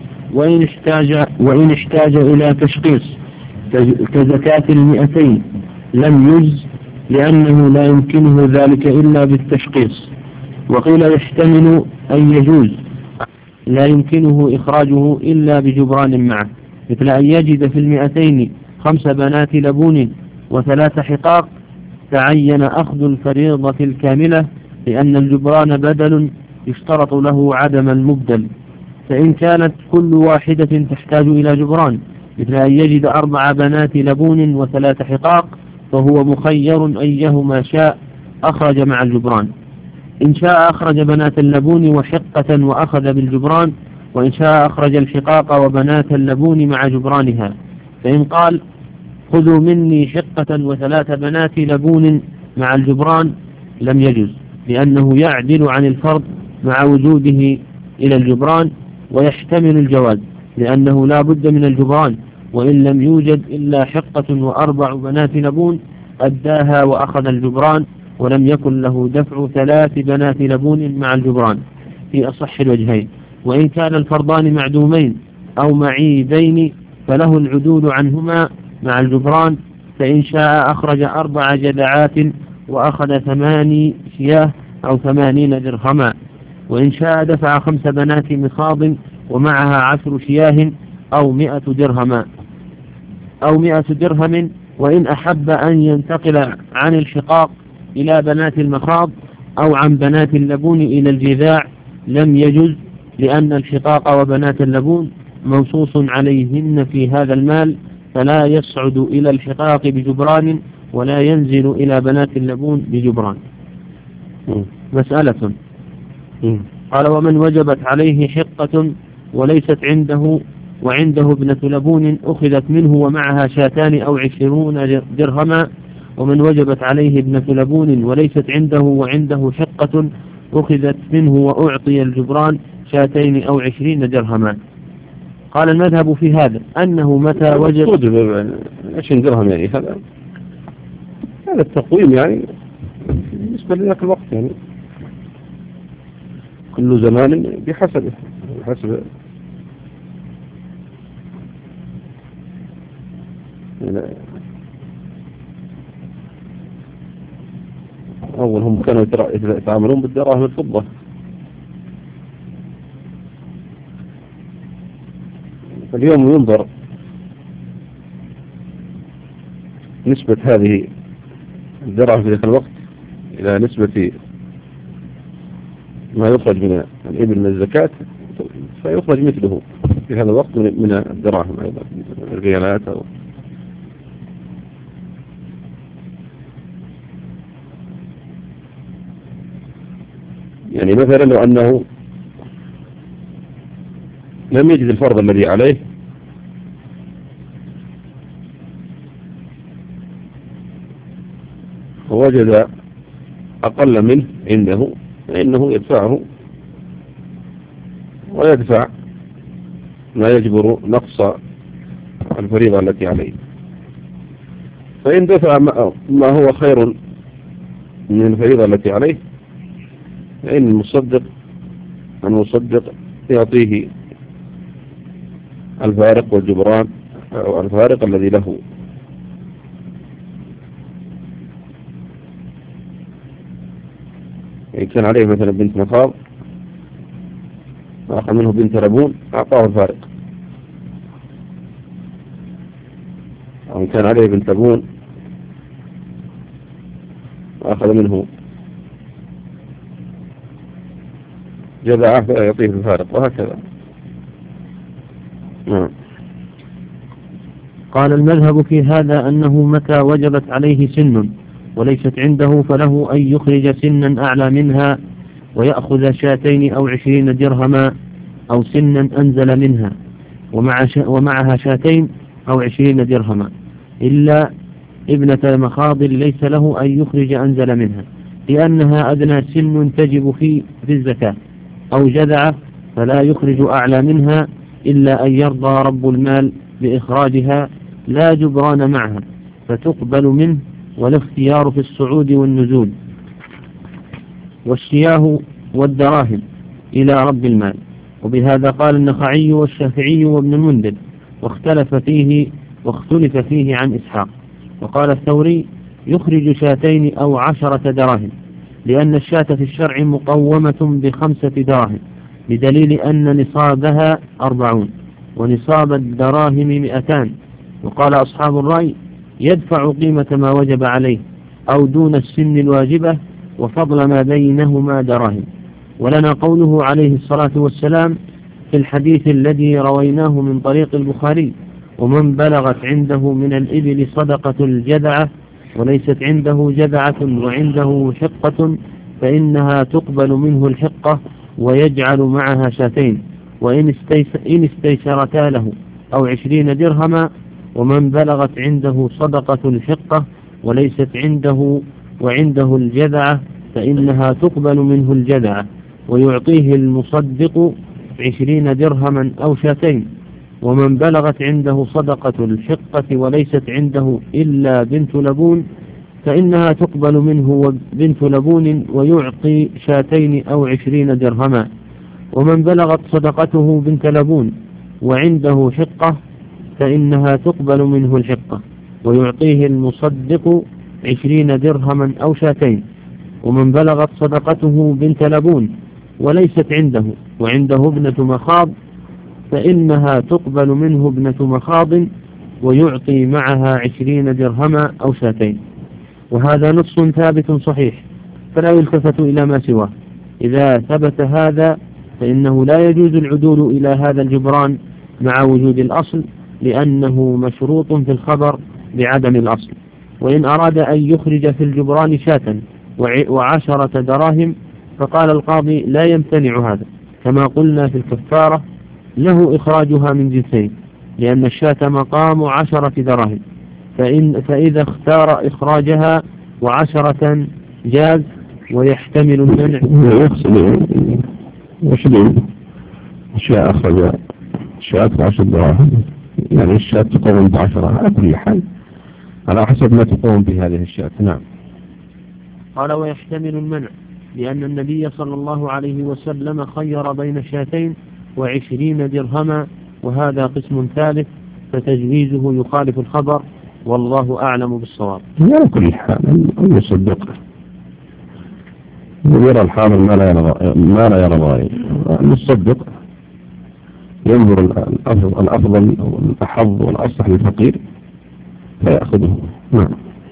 وإن احتاج إلى تشخيص كزكاة 200 لم يجز، لأنه لا يمكنه ذلك إلا بالتشخيص. وقيل يحتمل أن يجوز لا يمكنه إخراجه إلا بجبران معه، مثل أن يجد في 200 5 بنات لبون و3 حقاق، تعين أخذ الفريضة الكاملة، لأن الجبران بدل يشترط له عدم المبدل. فإن كانت كل واحدة تحتاج إلى جبران، مثل أن يجد 4 بنات لبون و3 حقاق، فهو مخير أيهما شاء أخرج مع الجبران. إن شاء أخرج بنات اللبون وحقة وأخذ بالجبران، وإن شاء أخرج الحقاق وبنات اللبون مع جبرانها. فإن قال خذوا مني حقة و3 بنات لبون مع الجبران لم يجوز، لأنه يعدل عن الفرض مع وجوده إلى الجبران، ويحتمل الجواز لأنه لا بد من الجبران، وإن لم يوجد إلا حقة و4 بنات لبون أداها وأخذ الجبران، ولم يكن له دفع 3 بنات لبون مع الجبران في أصح الوجهين. وإن كان الفرضان معدومين أو معيبين فله العدول عنهما مع الجبران. فإن شاء أخرج 4 جدعات وأخذ 8 شياه أو 80 درهما، وإن شاء دفع 5 بنات مخاض ومعها 10 شياه أو 100 درهم. وإن أحب أن ينتقل عن الحقاق إلى بنات المخاض أو عن بنات اللبون إلى الجذاع لم يجز، لأن الحقاق وبنات اللبون منصوص عليهن في هذا المال، فلا يصعد إلى الحقاق بجبران ولا ينزل إلى بنات اللبون بجبران. مسألة. قال ومن وجبت عليه حقة وليست عنده وعنده ابنة لبون أخذت منه ومعها 2 أو 20 درهما، ومن وجبت عليه ابنة لبون وليست عنده وعنده حقة أخذت منه وأعطي الجبران 2 أو 20 درهما. قال المذهب في هذا أنه متى وجب 20 درهم يعني هذا التقويم يعني بالنسبة لذاك الوقت، يعني كل زمان بحسب أول هم كانوا يتعاملون بالدراهم الفضة، فاليوم ينظر نسبة هذه الدراهم في ذلك الوقت إلى نسبة ما يخرج من الإبل من الزكاة، فيخرج مثله في هذا الوقت من الدراهم أيضا الريالات يعني مثلا لو أنه لم يجد الفرض الذي عليه ووجد أقل منه عنده فإنه يدفعه ويدفع ما يجبر نقص الفريضة التي عليه. فإن دفع ما هو خير من الفريضة التي عليه فإن المصدق يعطيه الفارق والجبران أو الفارق الذي له. إن كان عليه مثلا بنت مخاض وأخذ منه بنت لبون أعطاه الفارق، أو إن كان عليه بنت لبون وأخذ منه جذعه فيعطيه الفارق، وهكذا. قال المذهب في هذا أنه متى وجبت عليه سن وليست عنده فله أن يخرج سنا أعلى منها ويأخذ 2 أو 20 درهما، أو سنا أنزل منها ومعها 2 أو 20 درهما، إلا ابنة مخاض ليس له أن يخرج أنزل منها، لأنها أدنى سن تجب في الزكاة، أو جذعة فلا يخرج أعلى منها إلا أن يرضى رب المال بإخراجها لا جبران معها، فتقبل منه، والاختيار في الصعود والنزول والشياه والدراهم إلى رب المال. وبهذا قال النخعي والشافعي وابن المنذر، واختلف فيه عن إسحاق. وقال الثوري يخرج شاتين أو 10 دراهم، لأن الشاة في الشرع مقومة ب5 دراهم، بدليل أن نصابها 40 ونصاب الدراهم 200. وقال أصحاب الرأي يدفع قيمة ما وجب عليه أو دون السن الواجبة، وفضل ما بينهما دراهم. ولنا قوله عليه الصلاة والسلام في الحديث الذي رويناه من طريق البخاري: ومن بلغت عنده من الإبل صدقة الجذعة وليست عنده جذعة وعنده حقة فإنها تقبل منه الحقة ويجعل معها شاتين، وإن استيسرتا له أو 20 درهما. ومن بلغت عنده صدقة الحقة وليست عنده وعنده الجذعة فإنها تقبل منه الجذعة ويعطيه المصدق 20 درهما أو شاتين. ومن بلغت عنده صدقة الحقة وليست عنده إلا بنت لبون فإنها تقبل منه بنت لبون ويعطي شاتين أو 20 درهما. ومن بلغت صدقته بنت لبون وعنده حقة فإنها تقبل منه الحقة ويعطيه المصدق 20 درهما أو شاتين. ومن بلغت صدقته بنت لبون وليست عنده وعنده ابنة مخاض فإنها تقبل منه ابنة مخاض ويعطي معها 20 درهما أو شاتين. وهذا نص ثابت صحيح فلا يلتفت إلى ما سواه. إذا ثبت هذا فإنه لا يجوز العدول إلى هذا الجبران مع وجود الأصل، لأنه مشروط في الخبر بعدم الأصل. وإن أراد أن يخرج في الجبران شاة و10 دراهم فقال القاضي لا يمتنع هذا، كما قلنا في الكفارة له إخراجها من جنسين، لأن الشاة مقام 10 دراهم، فإذا اختار إخراجها و10 جاز ويحتمل المنع. يقصد أشياء أخرج شاة 10 دراهم، يعني الشاة تقوم ب10 على كل حال على حسب ما تقوم بهذه الشاة. نعم. قال ويحتمل المنع لأن النبي صلى الله عليه وسلم خير بين شاتين و20 درهما، وهذا قسم ثالث فتجويزه يخالف الخبر، والله أعلم بالصواب. على كل حال أن يصدق يرى الحاضر ما لا يرى غيره، أن يصدق ينظر الأفضل والأحظ والأصلح للفقير فيأخذه. نعم.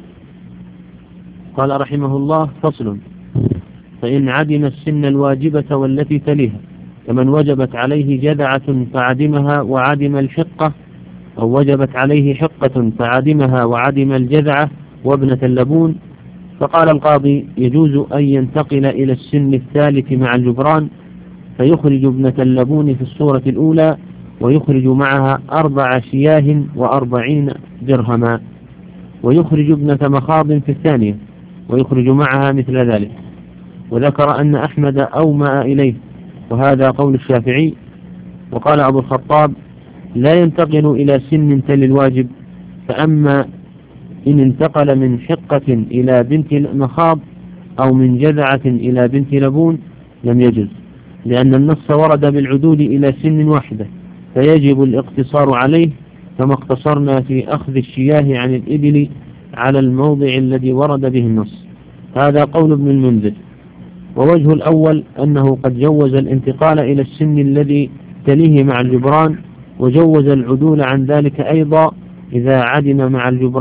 قال رحمه الله: فصل: فإن عدم السن الواجبة والتي تليها، كمن وجبت عليه جذعة فعدمها وعدم الحقة، أو وجبت عليه حقة فعدمها وعدم الجذعة وابنة اللبون، فقال القاضي يجوز أن ينتقل إلى السن الثالث مع الجبران فيخرج ابنة اللبون في الصورة الأولى ويخرج معها 4 شياه و40 درهما، ويخرج ابنة مخاض في الثانية ويخرج معها مثل ذلك. وذكر أن أحمد أومأ إليه، وهذا قول الشافعي. وقال أبو الخطاب: لا ينتقل إلى سن تل الواجب، فأما إن انتقل من حقة إلى بنت مخاض أو من جذعة إلى بنت لبون لم يجز، لأن النص ورد بالعدول إلى سن واحدة فيجب الاقتصار عليه، كما اقتصرنا في أخذ الشياه عن الإبل على الموضع الذي ورد به النص. هذا قول ابن المنذر. ووجه الأول أنه قد جوز الانتقال إلى السن الذي تليه مع الجبران، وجوز العدول عن ذلك أيضا إذا عدم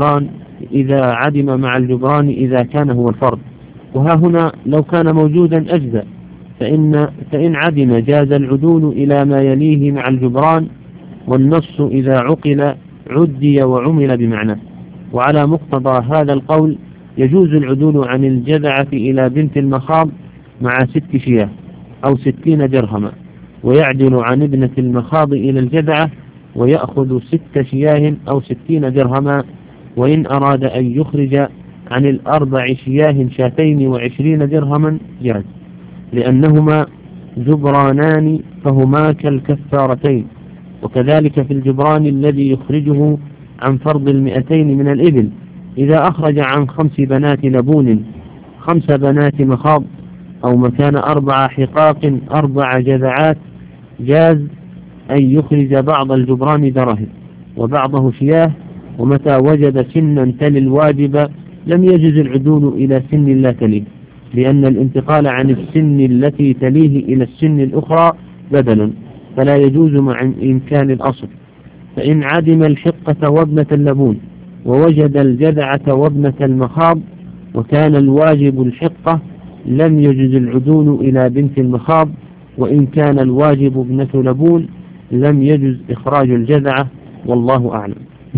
مع الجبران إذا كان هو الفرد. وها هنا لو كان موجودا أجزاء، فإن عدم جاز العدول إلى ما يليه مع الجبران، والنص إذا عقل عدي وعمل بمعناه. وعلى مقتضى هذا القول يجوز العدول عن الجذعة إلى بنت المخاض مع 6 شياه أو 60 درهما، ويعدل عن ابنة المخاض إلى الجذعة ويأخذ 6 شياه أو 60 درهما. وإن أراد أن يخرج عن 4 شياه 220 درهما جاز، لأنهما جبرانان فهما كالكفارتين. وكذلك في الجبران الذي يخرجه عن فرض 200 من الإبل، إذا أخرج عن 5 بنات لبون 5 بنات مخاض، أو مكان 4 حقاق 4 جذعات، جاز أن يخرج بعض الجبران دراهم وبعضه شياه. ومتى وجد سنا تل الواجب لم يجز العدول إلى سن لا تليه، لأن الانتقال عن السن التي تليه إلى السن الأخرى بدل، فلا يجوز مع إمكان الأصل. فإن عدم الحقة وابنة اللبون ووجد الجذعة وابنة المخاض وكان الواجب الحقة لم يجز العدول إلى بنت المخاض، وإن كان الواجب ابنة لبون لم يجز إخراج الجذعة، والله أعلم.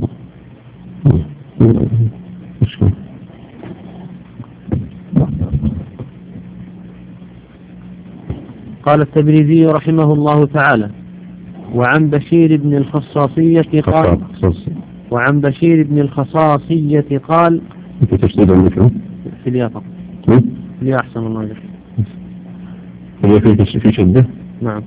قال التبريزي رحمه الله تعالى: وعن بشير بن الخصاصية قال وعن بشير بن الخصاصية قال أنت تشتغل عندك في اليافق لي أحسن الله عليك. هي في شدة؟ نعم.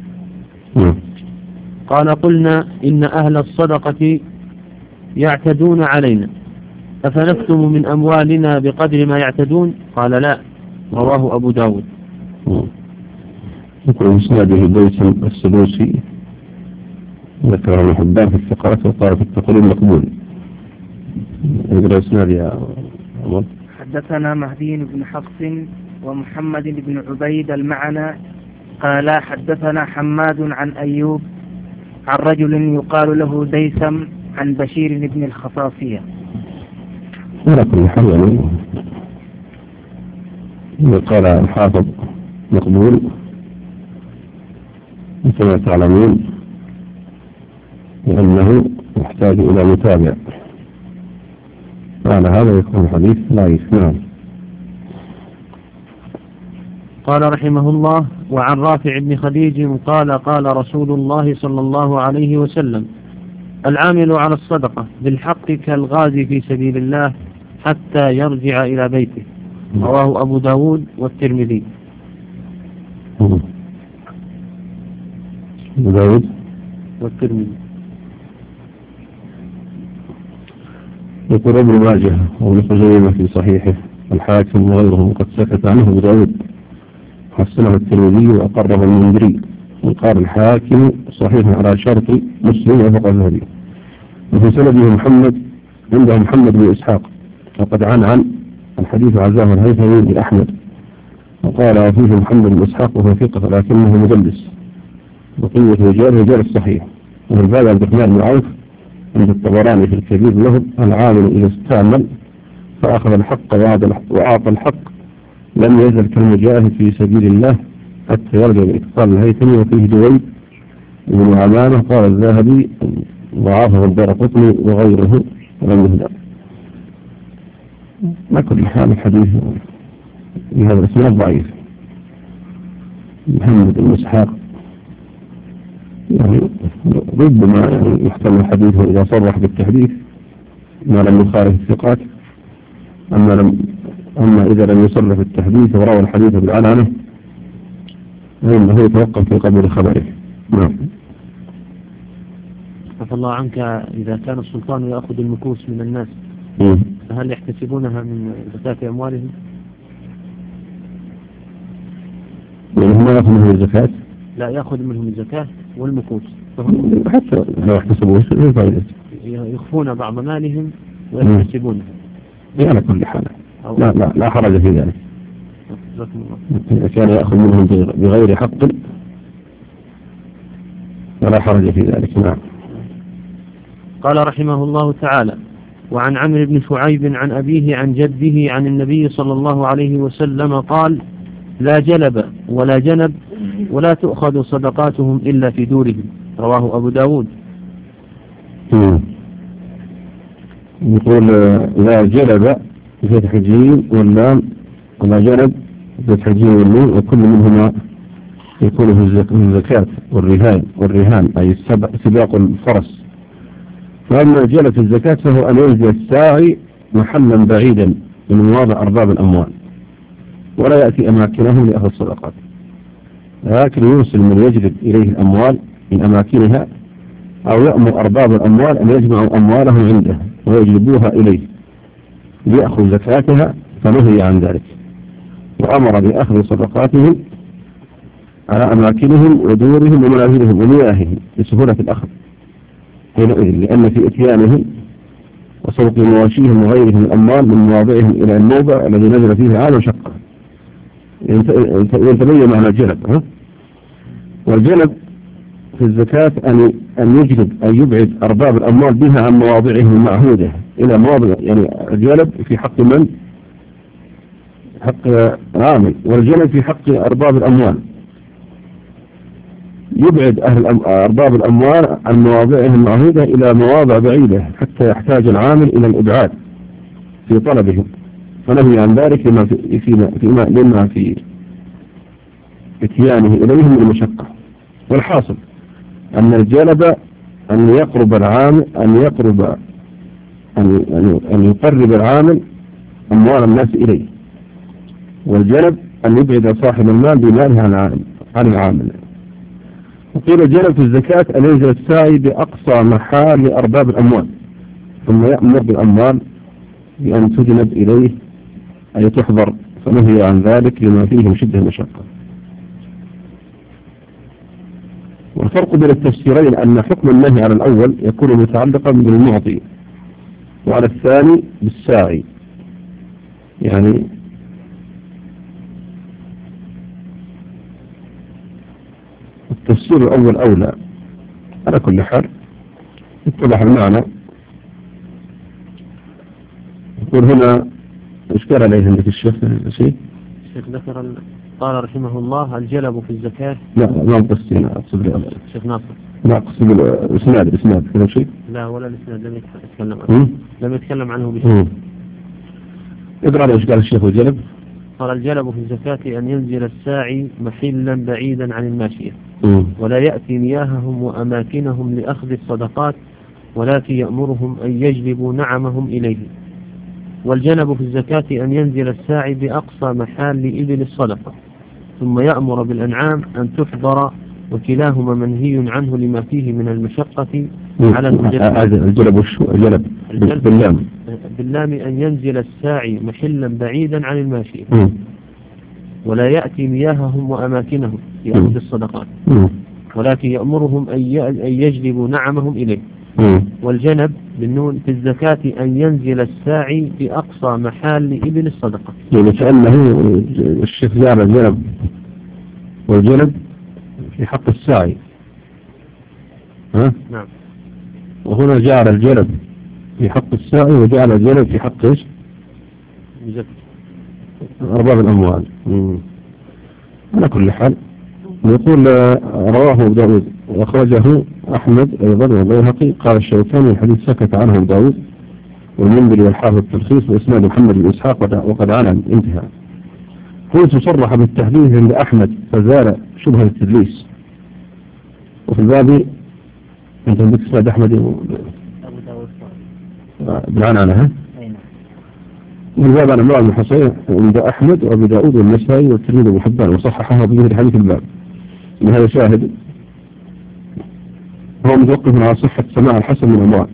قال: قلنا إن أهل الصدقة يعتدون علينا، أفنكتم من أموالنا بقدر ما يعتدون؟ قال: لا. رواه أبو داود. يقول مسنده بيت السدوسي ذكر ابن حبان في الثقات وقال في التقريب مقبول. يقرأ اسناد يا عمر. حدثنا مهدي بن حفص ومحمد بن عبيد المعنى قال حدثنا حماد عن أيوب عن رجل يقال له ديسم عن بشير بن الخصاصية. على كل حال قال الحافظ مقبول كما تعلمون لأنه يحتاج إلى متابع، وعلى هذا يكون الحديث ضعيف. نعم. قال رحمه الله: وعن رافع بن خديج قال: قال رسول الله صلى الله عليه وسلم: العامل على الصدقة بالحق كالغازي في سبيل الله حتى يرجع إلى بيته. رواه أبو داود والترمذي. أبو داود والترمذي. يقول ابن ماجه وابن خزيمة في صحيحه، الحاكم وغيره قد سكت عنه أبو داود، حسنه الترمذي وأقره المنذري، وقال الحاكم صحيح على شرط مسلم وفق الذهبي. وفي سنده محمد عنده محمد بن إسحاق، وقد عن الحديث عزاه الهيثمي لأحمد، وقال فيه محمد بن إسحاق وهو ثقة لكنه مدلس، بقية رجال الصحيح. وفي الباب عبد الرحمن بن عوف عند الطبراني في الكبير له: العامل إذا استعمل فأخذ الحق وأعطى الحق لم يزل كالمجاهد في سبيل الله حتى يرجع بإتصال الهيثمي. وفيه دويد بن عمانة قال الذهبي ضعفه الدارقطني وغيره ولم يهدى. ما كل حال الحديث بهذا الاسناد ضعيف. محمد بن إسحاق يعني ربما يحتمل حديثه إذا صرح بالتحديث ما لم يخالف الثقات، أما إذا لم يصرح بالتحديث وروى الحديث بالعنعنة فإنه يتوقف في قبول خبره. نعم. عفى الله عنك، إذا كان السلطان يأخذ المكوس من الناس فهل يحتسبونها من زكاة أموالهم؟ يعني هم يأخذ منهم الزكاة؟ لا، يأخذ منهم الزكاة والمكوس، حتى لو احتسبوه يخفون بعض مالهم ويحتسبونها. على كل حال لا حرج في ذلك. إذا كان يأخذ منهم بغير حق فلا حرج في ذلك. نعم. قال رحمه الله تعالى: وعن عمرو بن شعيب عن أبيه عن جده عن النبي صلى الله عليه وسلم قال: لا جلب ولا جنب ولا تؤخذ صدقاتهم إلا في دورهم. رواه أبو داود. يقول لا جلب بفتح الجيم واللام، ولا جلب بفتح الجيم والنون، وكل منهما يكون في الزكاة والرهان أي سباق الفرس. فأما جلب الزكاة فهو أن ينزل الساعي محلا بعيدا من مواضع أرباب الأموال ولا يأتي أماكنهم لأخذ الصدقات، لكن يرسل من يجلب إليه الأموال من أماكنها، أو يأمر أرباب الأموال أن يجمعوا أموالهم عنده ويجلبوها إليه ليأخذ زكاتها، فنهي عن ذلك، وأمر بأخذ صدقاتهم على أماكنهم ودورهم ومنازلهم ومياههم لسهولة الأخذ حينئذ، لأن في إتيانهم وسوق مواشيهم وغيرهم من الأموال من مواضعهم إلى الموضع الذي نزل فيه عام شقة. يتبين معنى الجلب. والجلب في الزكاة أن يجلب أن يبعد أرباب الأموال بها عن مواضعهم المعهودة إلى مواضع، يعني الجلب في حق من؟ حق عامل، والجلب في حق أرباب الأموال. يبعد أرباب الأموال عن مواضعهم المعهودة إلى مواضع بعيدة حتى يحتاج العامل إلى الإبعاد في طلبهم، فنهي عن ذلك لما في اتيانه إليهم من المشقة. والحاصل أن الجلب أن يقرب العامل أن يقرب العامل أموال الناس إليه، والجلب أن يبعد صاحب المال بماله عن العامل. وقيل الجلب في الزكاة أن ينزل الساعي بأقصى محال لأرباب الأموال، ثم يأمر بالأموال بأن تجنب إليه أي تحضر، فنهي عن ذلك لما فيه من شدة المشقة. والفرق بين التفسيرين أن حكم النهي على الأول يكون متعلقا بالمعطي، وعلى الثاني بالساعي. يعني التفسير الأول أولى. على كل حال اتضح المعنى. يقول هنا اشكال عليه عندك الشيخ شيء؟ الشيخ ذكر قال رحمه الله الجلب في الزكاة. لا ما قصدي، أقصد الشيخ ناصر. لا أقصد الإسناد كذا شيء. لا ولا الإسناد لم يتكلم عنه. لم يتكلم عنه بشيء. اقرأ على اشكال الشيخ والجلب. قال الجلب في الزكاة أن ينزل الساعي محلا بعيدا عن الماشية، ولا يأتي مياههم وأماكنهم لأخذ الصدقات، ولكن يأمرهم أن يجلبوا نعمهم إليه. والجلب في الزكاة أن ينزل الساعي بأقصى محال لإبل الصدقة، ثم يأمر بالأنعام أن تحضر، وكلاهما منهي عنه لما فيه من المشقة على الجلب. باللام أن ينزل الساعي محلا بعيدا عن الماشية، ولا يأتي مياههم وأماكنهم لأخذ الصدقات، ولكن يأمرهم أن يجلبوا نعمهم إليه. والجنب بالنون في الزكاة أن ينزل الساعي بأقصى محال لإبل الصدقة. يعني كأنه الشيخ جعل الجنب والجنب في حق الساعي. نعم. وهنا جعل الجنب في حق الساعي وجعل الجنب في حق ايش؟ أرباب الأموال. على كل حال يقول رواه داود وأخرجه أحمد أيضا والبيهقي. قال الشوكاني الحديث سكت عنه داود والمنذري والحافظ التلخيص وإسناد محمد بن إسحاق وقد علم. انتهى. قلت صرح بالتحديث عند أحمد فزال شبهة التدليس. وفي الباب أنت عندك إسناد أحمد بالعنعنة الباب عن عمران بن حصين عند أحمد وأبي داود والنسائي والترمذي وابن حبان وصححه بظهر حديث الباب. من هذا شاهد هو متوقف على صحة سماع الحسن من عمران،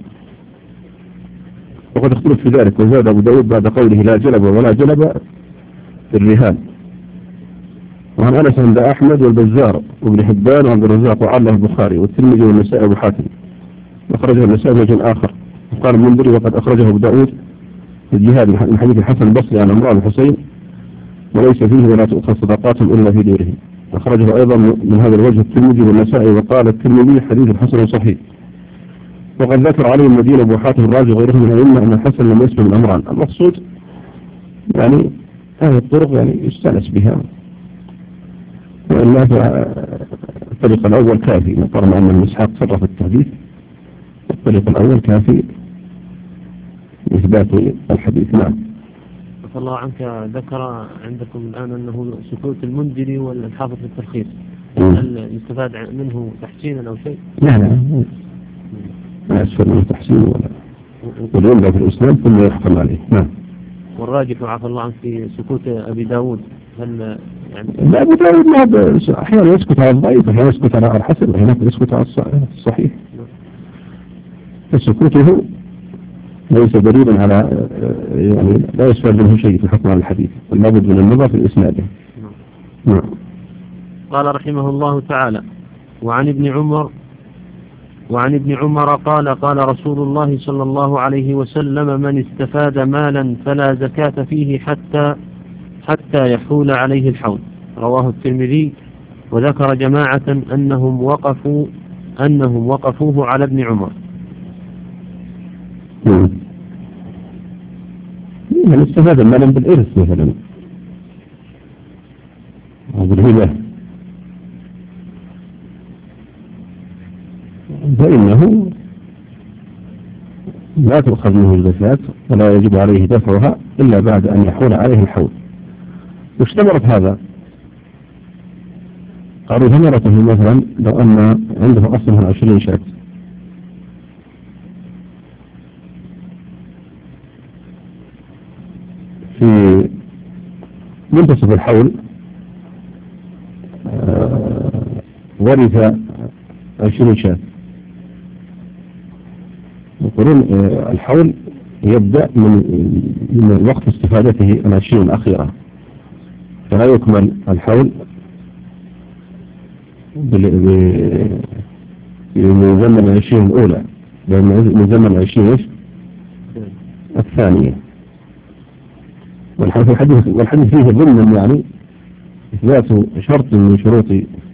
وقد اختلف في ذلك. وزاد أبو داود بعد قوله لا جلب ولا جلب في الرهان. وعن أنس عند أحمد والبزار وابن حبان وعبد الرزاق وعله البخاري والترمذي والنسائي وابو حاتم، وأخرجه النسائي وجه آخر. وقال المنذري وقد أخرجه أبو داود في الجهاد من حديث الحسن البصري عن عمران الحسين وليس فيه ولا تؤخذ صدقاتهم إلا في دورهم. أخرجه أيضا من هذا الوجه الترمذي والنسائي. وقال الترمذي حديث حسن صحيح. وقد ذكر علي المدينة أبو حاتم الرازي وغيرهم من الأئمة أن الحسن لم يسمع من عمران. المقصود يعني هذه الطرق يعني يستأنس بها، وإلا الطريق الأول كافي مقارنة أن المسحاق صرف التحديث. الطريق الأول كافي إثبات الحديث. نعم. عفى الله عنك ذكر عندكم الآن أنه سكوت المنذري والحافظ في التلخيص، هل يستفاد منه تحسينا أو شيء؟ لا ما يسفر منه تحسين ولا ينبع في الإسلام ثم يحكم عليه. نعم. والراجح عفى الله عنك في سكوت أبي داود هل يعني؟ لا أبي داود ما أحيانا يسكت على الضعيف وأحيانا يسكت على الحسن وأحيانا يسكت على الصحيح. فسكوته ليس دليلا على يعني لا يسفر منه شيء في الحكم على الحديث، لابد من النظر في الإسناد. نعم. قال رحمه الله تعالى: وعن ابن عمر وعن ابن عمر قال قال رسول الله صلى الله عليه وسلم من استفاد مالا فلا زكاة فيه حتى يحول عليه الحول. رواه الترمذي. وذكر جماعة أنهم وقفوه على ابن عمر. من استفاد مالا بالإرث مثلا أو بالهبة فإنه لا تؤخذ منه الزكاة ولا يجب عليه دفعها إلا بعد أن يحول عليه الحول. واشتمرت هذا قالوا ثمرته مثلا لو أن عنده أصلها 20 شاة في منتصف الحول ورث 20 شاة. يقولون الحول يبدأ من وقت استفادته 20 الأخيرة، فلا يكمل الحول من زمن 20 الأولى بل من زمن 20 الثانية. والحديث فيه ضمن يعني إثبات شرط من شروط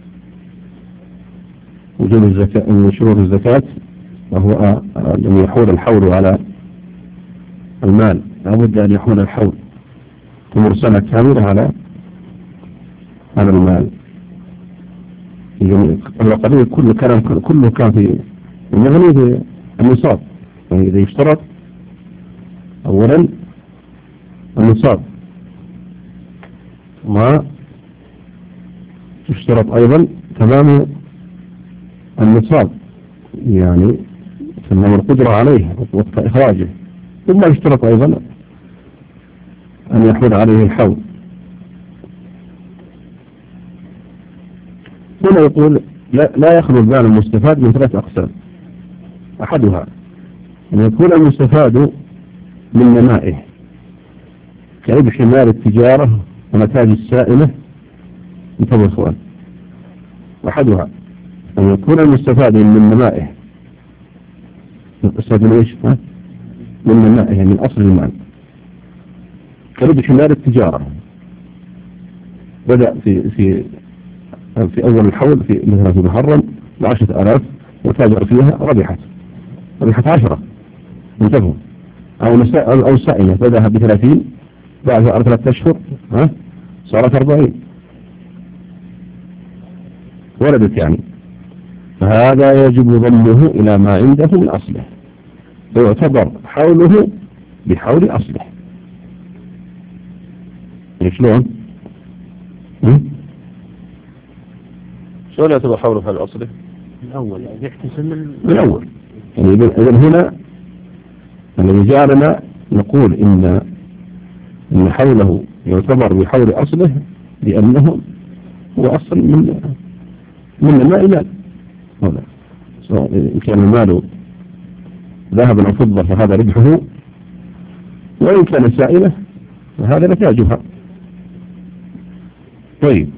وجوب الزكاة، من شروط الزكاة، وهو أن يحول الحول على المال. لابد أن يحول الحول تمر سنة كاملة على المال. القضية كله كان في المغني في النصاب. يعني إذا يشترط أولا النصاب، ما يشترط أيضا تمام النصاب، يعني تمام القدرة عليه وقت إخراجه، ثم يشترط أيضا أن يحول عليه الحول. هنا يقول لا يخلو المال المستفاد من 3 أقسام. أحدها أن يكون المستفاد من نمائه كربح مال التجارة ونتاج السائمة. انتبه يا اخوان. أحدها أن يكون المستفاد من نمائه، من ايش؟ من نمائه من أصل المال كربح مال التجارة، بدأ في أول الحول في مثلا في محرم ب10,000 وتاجر فيها ربحت 10. انتبهوا. أو سائمة بدأها ب30 بعد 3 أشهر صارت 40 وردت يعني. فهذا يجب ضمه إلى ما عنده من أصله، فيعتبر حوله بحول أصله. شلون؟ شلون يعتبر حوله بحول أصله؟ الأول يحتسب من الأول. يعني إذن هنا الذي جعلنا نقول إن حوله يعتبر بحول أصله لأنه هو أصل من الماء مال. إن كان المال ذهبا أو فضة فهذا ربحه، وإن كان سائلة فهذا نتاجها. طيب،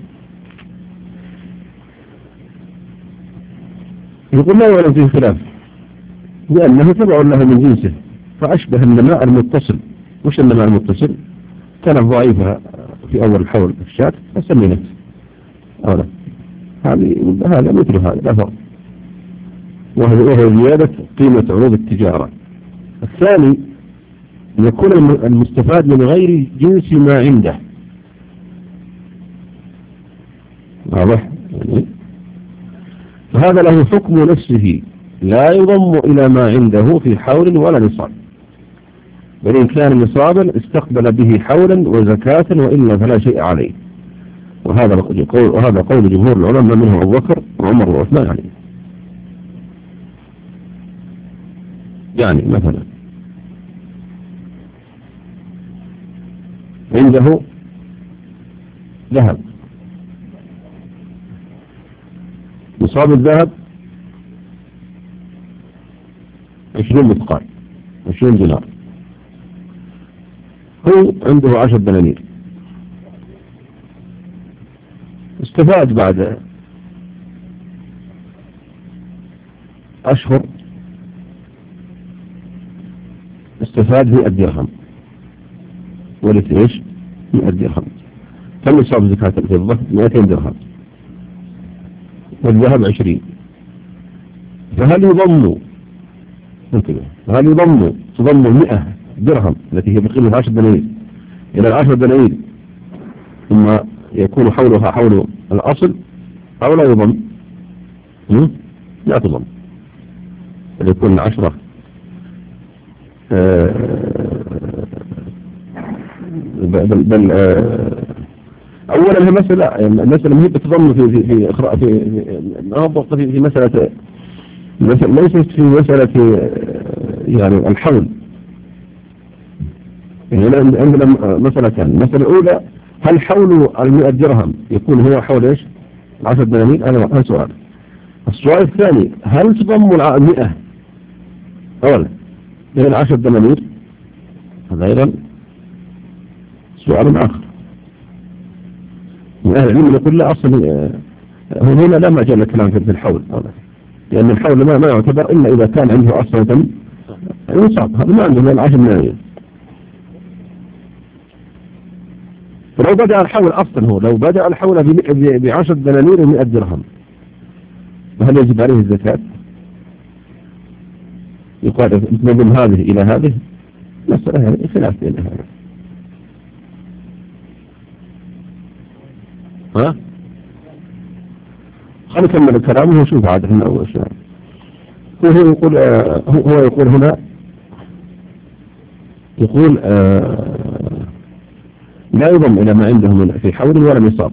يقول لا ولو فيه خلاف لأنه تبع له من جنسه، فأشبه النماء المتصل. وش النماء المتصل؟ كانت ضعيفة في أول الحول الشاة فسمنت أولا، هذا مثل هذا لا فرق، وهو زيادة قيمة عروض التجارة. الثاني أن يكون المستفاد من غير جنس ما عنده. واضح؟ فهذا له حكم نفسه لا يضم إلى ما عنده في حول ولا نصاب، بل إن كان نصابا استقبل به حولا وزكاة، وإلا فلا شيء عليه. وهذا قول جمهور العلماء منهم أبو بكر وعمر وعثمان. يعني مثلا عنده ذهب، نصاب الذهب 20 مثقال 20 دينار، هو عنده 10 دنانير، استفاد بعد أشهر استفاد 100 درهم، ولت إيش 100 درهم. كم يصاب زكاة الفضة؟ 200 درهم، والذهب 20. فهل يضم تضم 100 درهم التي هي بقيمة 10 دنانير إلى 10 دنانير ثم يكون حولها حول الأصل، أو لا يضم؟ لا تضم، بل يكون 10 بل أولا هي مسألة مهمة تضم في مسألة ليست في مسألة يعني الحول. يعني عندنا مسألتان. المسألة الأولى هل حول 100 درهم يكون هو حول إيش 10 دنانير؟ هذا سؤال. السؤال الثاني هل تضم 100 أولا إلى 10 دنانير؟ هذا أيضا سؤال آخر. من أهل العلم يقول لا، أصلا هنا لا مجال للكلام في الحول أولا، لأن الحول ما يعتبر إلا إذا كان عنده أصلا يصاب، هذا ما عنده من 10 دنانير. ولو بدأ الحول أصلا لو بدأ الحول ب10 دنانير و100 درهم، فهل يجب عليه الزكاة؟ يقال نضم هذه إلى هذه، مسألة خلاف بين هذا. خلينا نكمل الكلام ونشوف عاد احنا أول شيء. هو يقول هنا لا يضم إلى ما عندهم في حول ولا نصاب.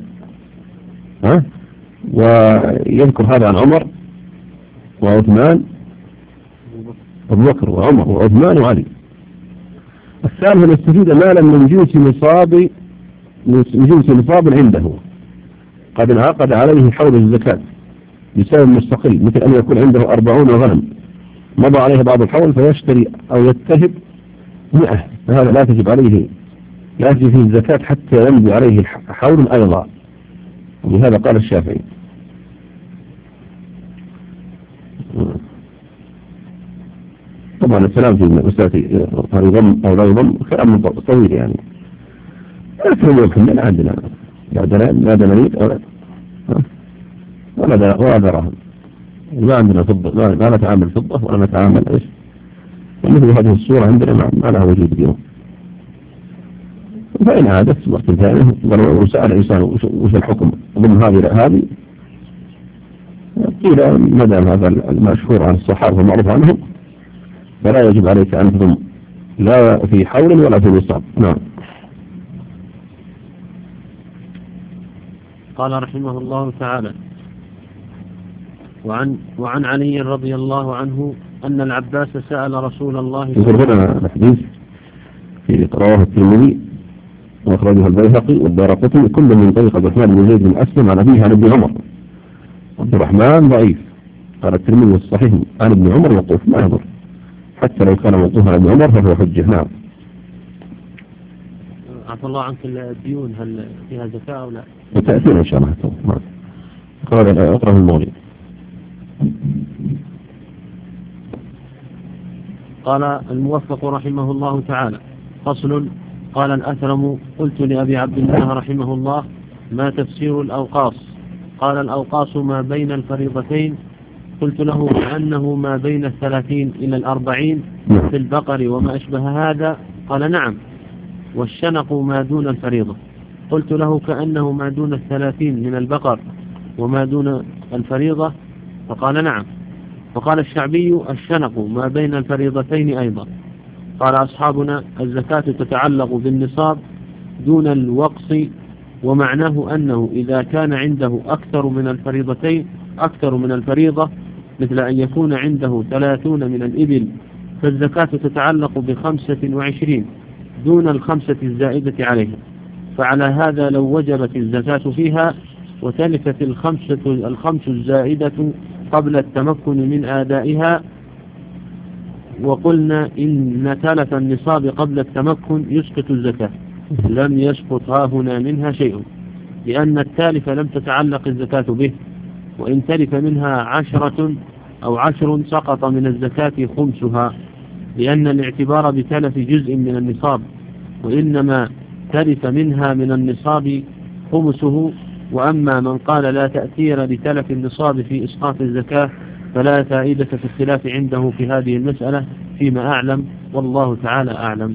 ويذكر هذا عن عمر وعثمان أبو بكر وعمر وعثمان وعلي. الثالث أن يستفيد مالا من جنس نصاب عنده قد انعقد عليه حول الزكاة بسبب مستقل، مثل أن يكون عنده 40 غنم مضى عليه بعض الحول فيشتري أو يتهب 100، فهذا لا تجب فيه الزكاة حتى يمضي عليه حول أيضا. ولهذا قال الشافعي. طبعا الكلام في مسألة هل يضم أو لا يضم كلام طويل يعني، لكن يمكن لا عندنا لا دنانير ولا دراهم، ما عندنا فضة، ما نتعامل فضة ولا نتعامل إيش، ومثل هذه الصورة عندنا ما لها وجود اليوم. فإن عادت وقت ثاني وسأل الإنسان وش الحكم ضمن هذه قيل ما دام هذا المشهور عن الصحابة والمعروف عنهم فلا يجب عليك أن تضم لا في حول ولا في نصاب. نعم. قال رحمه الله تعالى: وعن علي رضي الله عنه أن العباس سأل رسول الله يقول هنا الحديث في رواه الترمذي وأخرجه البيهقي والدارقطني كل من طريق عبد الرحمن بن زيد بن أسلم عن أبيه عن ابن عمر. عبد الرحمن ضعيف، قال الترمذي الصحيح عن ابن عمر موقوف، ما يضر حتى لو كان موقوفا عن ابن عمر فهو حجة. نعم. عفى الله عنك، الديون هل فيها زكاة أو لا؟ وتأثير إن شاء الله. قال أقرأ المولي. قال الموفق رحمه الله تعالى: فصل. قال الأثرم: قلت لأبي عبد الله رحمه الله: ما تفسير الأوقاص؟ قال: الأوقاص ما بين الفريضتين. قلت له: كأنه ما بين 30 إلى 40 في البقر وما أشبه هذا. قال: نعم. والشنق ما دون الفريضة. قلت له: كأنه ما دون 30 من البقر وما دون الفريضة. فقال: نعم. وقال الشعبي: الشنق ما بين الفريضتين أيضا. قال أصحابنا: الزكاة تتعلق بالنصاب دون الوقص، ومعناه أنه إذا كان عنده أكثر من الفريضة مثل أن يكون عنده 30 من الإبل فالزكاة تتعلق ب25 دون ال5 الزائدة عليها. فعلى هذا لو وجبت الزكاة فيها وتلفت الخمس الزائدة قبل التمكن من آدائها، وقلنا إن تلف النصاب قبل التمكن يسقط الزكاة، لم يسقط هنا منها شيء، لأن التالف لم تتعلق الزكاة به، وإن تلف منها 10 أو 10 سقط من الزكاة خمسها، لأن الاعتبار بتلف جزء من النصاب، وإنما تلف منها من النصاب خمسه. وأما من قال لا تأثير لتلف النصاب في إسقاط الزكاة فلا فائدة في الخلاف عنده في هذه المسألة فيما أعلم، والله تعالى أعلم.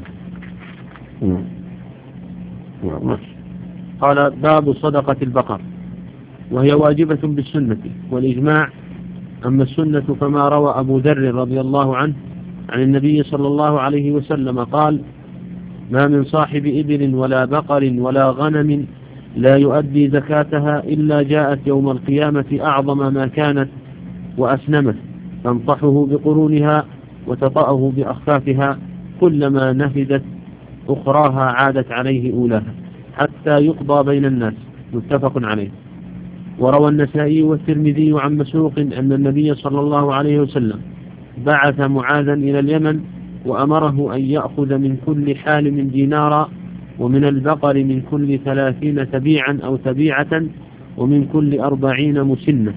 قال باب صدقة البقر، وهي واجبة بالسنة والإجماع. أما السنة فما روى أبو ذر رضي الله عنه عن النبي صلى الله عليه وسلم قال: ما من صاحب إبل ولا بقر ولا غنم لا يؤدي زكاتها إلا جاءت يوم القيامة أعظم ما كانت وأسنمت، تنطحه بقرونها وتطأه بأخفافها، كلما نفدت أخراها عادت عليه أولاها حتى يقضى بين الناس، متفق عليه. وروى النسائي والترمذي عن مسروق أن النبي صلى الله عليه وسلم بعث معاذا إلى اليمن وأمره أن يأخذ من كل حالم دينارا، ومن البقر من كل 30 تبيعا أو تبيعة، ومن كل 40 مسنة.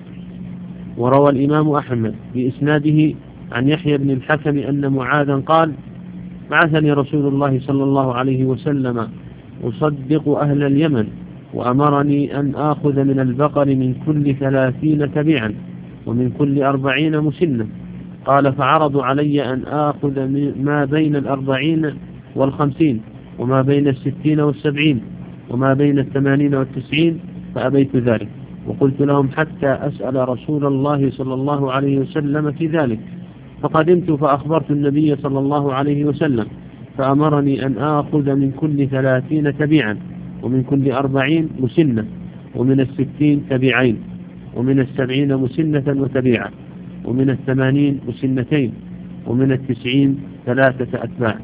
وروى الإمام أحمد بإسناده عن يحيى بن الحكم أن معاذا قال: بعثني رسول الله صلى الله عليه وسلم أصدق أهل اليمن، وأمرني أن آخذ من البقر من كل 30 تبيعا، ومن كل 40 مسنة. قال: فعرضوا علي أن آخذ ما بين 40 و50، وما بين 60 و70، وما بين 80 و90، فأبيت ذلك، وقلت لهم حتى أسأل رسول الله صلى الله عليه وسلم في ذلك. فقدمت فأخبرت النبي صلى الله عليه وسلم، فأمرني أن آخذ من كل 30 تبيعا، ومن كل 40 مسنة، ومن 60 تبيعين، ومن 70 مسنة وتبيعة، ومن 80 مسنتين، ومن 90 3 أتباع،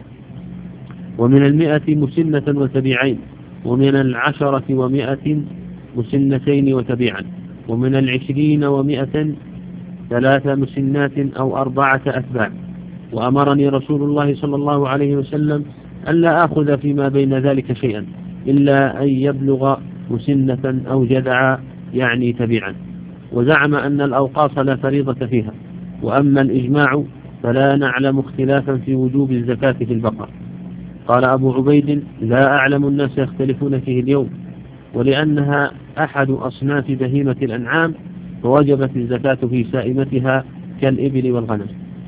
ومن 100 مسنة وتبيعين، ومن 10 و100 مسنتين وتبيعا، ومن 20 و100 3 مسنات أو 4 أتباع. وأمرني رسول الله صلى الله عليه وسلم ألا آخذ فيما بين ذلك شيئا إلا أن يبلغ مسنة أو جدعا، يعني تبيعا. وزعم أن الأوقاص لا فريضة فيها. وأما الإجماع فلا نعلم اختلافا في وجوب الزكاة في البقر. قال أبو عبيد: لا أعلم الناس يختلفون فيه اليوم، ولأنها أحد أصناف بهيمة الأنعام فوجبت الزكاة في سائمتها كالإبل والغنم.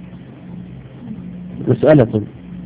مسألة.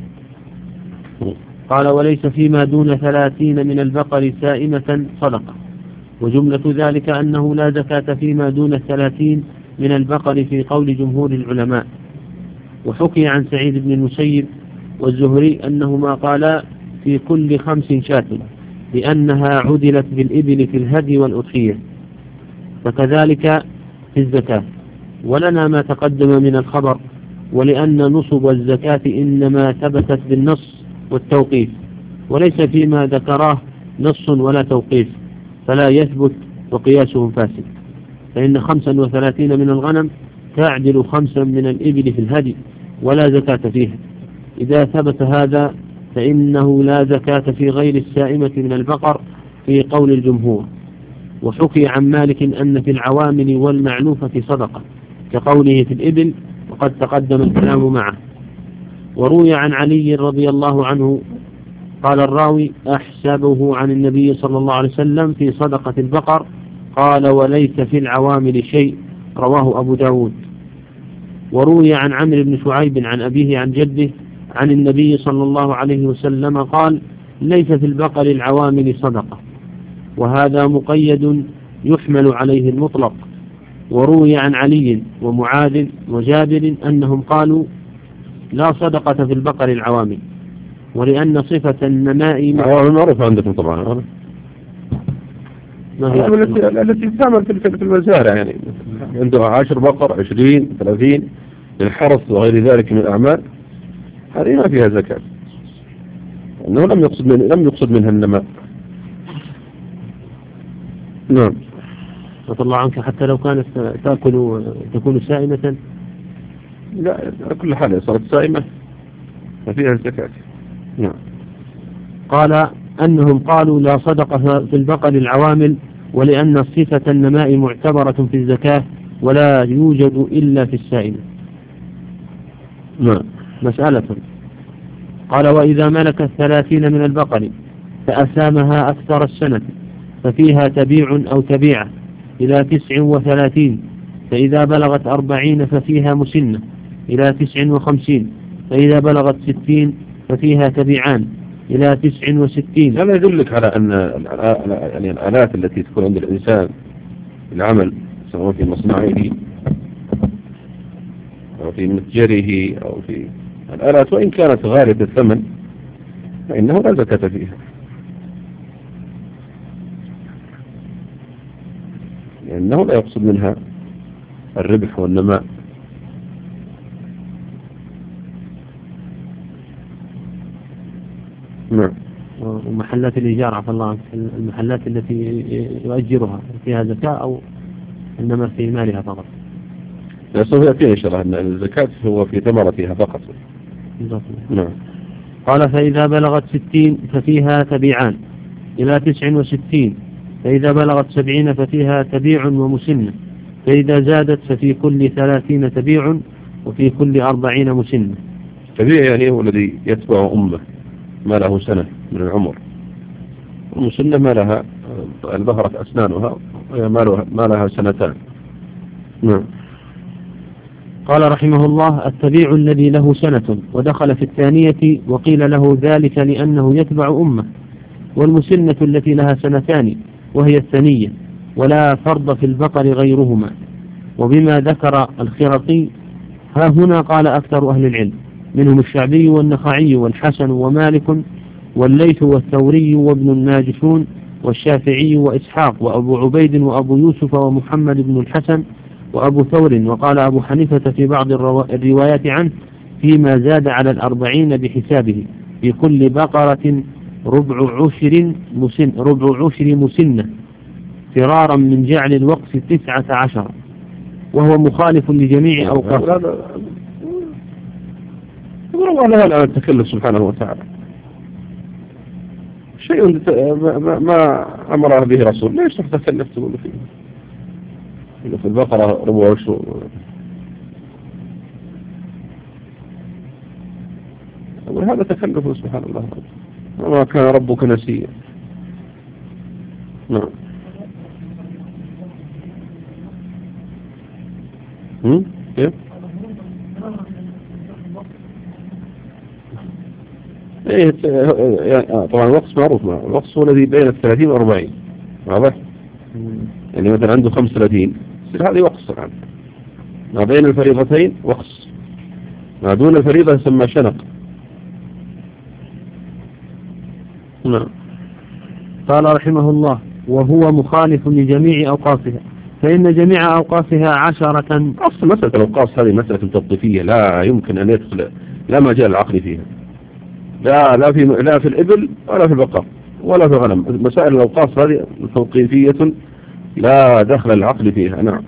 قال: وليس فيما دون 30 من البقر سائمة صدقة، وجملة ذلك أنه لا زكاة فيما دون 30 من البقر في قول جمهور العلماء. وحكي عن سعيد بن المسيب والزهري أنهما قالا في كل 5 شاة، لأنها عدلت بالإبل في الهدي والأضحية، فكذلك في الزكاة. ولنا ما تقدم من الخبر، ولأن نصب الزكاة إنما ثبتت بالنص والتوقيف، وليس فيما ذكراه نص ولا توقيف، فلا يثبت وقياسهم فاسد. فإن 35 من الغنم تعدل 5 من الإبل في الهدي ولا زكاة فيها. إذا ثبت هذا فإنه لا زكاة في غير السائمة من البقر في قول الجمهور. وحكي عن مالك أن في العوامل والمعلوفة صدقة كقوله في الإبل، وقد تقدم الكلام معه. وروي عن علي رضي الله عنه قال الراوي: أحسبه عن النبي صلى الله عليه وسلم في صدقة البقر، قال: وليس في العوامل شيء، رواه أبو داود. وروي عن عمرو بن شعيب عن أبيه عن جده عن النبي صلى الله عليه وسلم قال: ليس في البقر العوامل صدقة، وهذا مقيد يحمل عليه المطلق. وروي عن علي ومعاذ وجابر أنهم قالوا: لا صدقة في البقر العوامل، ولأن صفة النماء معروف عندكم طبعا، التي تعمل في المزارع، يعني عنده 10 بقر 20 30 للحرث وغير ذلك من الأعمال، هذه ما فيها زكاة، أنه لم يقصد منها النماء. نعم. الله عنك، حتى لو كانت تكون سائمة، لا، على كل حال صارت سائمة ففيها الزكاة. نعم. قال أنهم قالوا: لا صدقة في البقر العوامل، ولأن صفة النماء معتبرة في الزكاة، ولا يوجد إلا في السائمة. مسألة. قال: وإذا ملكت 30 من البقر فأسامها أكثر السنة ففيها تبيع أو تبيعة إلى 39، فإذا بلغت 40 ففيها مسنة إلى 59، فإذا بلغت 60 ففيها تبيعان إلى 69. هذا يدلك على أن يعني الآلات التي تكون عند الإنسان العمل سواء في مصنعه أو في متجره أو في الآلات وإن كانت غالية الثمن فإنه لا زكاة فيها، لأنه لا يقصد منها الربح والنماء. نعم. ومحلات الإيجار عفى الله عنك، المحلات التي يؤجرها فيها زكاة أو إنما في مالها فقط؟ لا، سوف يأتينا إن شاء الله أن الزكاة هو في ثمرتها فقط. نعم. قال: فإذا بلغت 60 ففيها تبيعان إلى 69، فإذا بلغت 70 ففيها تبيع ومسنة، فإذا زادت ففي كل 30 تبيع وفي كل 40 مسنة. تبيع يعني هو الذي يتبع أمه ما له سنة من العمر، والمسنة ما لها البهرة أسنانها ما لها سنتان. نعم. قال رحمه الله: التبيع الذي له سنة ودخل في الثانية وقيل له ذلك لأنه يتبع أمه، والمسنة التي لها سنتان وهي الثانية، ولا فرض في البقر غيرهما. وبما ذكر الخرقي ها هنا قال أكثر أهل العلم، منهم الشعبي والنخعي والحسن ومالك والليث والثوري وابن الناجشون والشافعي وإسحاق وأبو عبيد وأبو يوسف ومحمد بن الحسن وأبو ثور. وقال أبو حنيفة في بعض الروايات عنه فيما زاد على 40 بحسابه في كل بقرة ربع عشر مسنة، فرارا من جعل الوقف 19، وهو مخالف لجميع أوقاف. يقول الله لا التكلف سبحانه وتعالى شيء ما أمره به رسول، ليش تتكلف تقول فيه في البقرة ربع عشر؟ وهذا تكلف سبحان الله، وما كان ربك نسيا. نعم. كيف؟ طبعا الوقت معروف، الوقت هو الذي بين 30 و 40. واضح؟ يعني مثلا عنده 35 هذه وقص عنه. ما بين الفريضتين وقص، ما دون الفريضة يسمى شنق. نعم. قال رحمه الله: وهو مخالف لجميع أوقافها، فإن جميع أوقافها 10. أصل مسألة الأوقاف هذه مسألة تطبيقية لا يمكن أن يدخل، لا مجال العقل فيها، لا في الإبل ولا في البقر ولا في الغنم. مسائل الأوقاف هذه توقيفية لا دخل العقل فيها. نعم.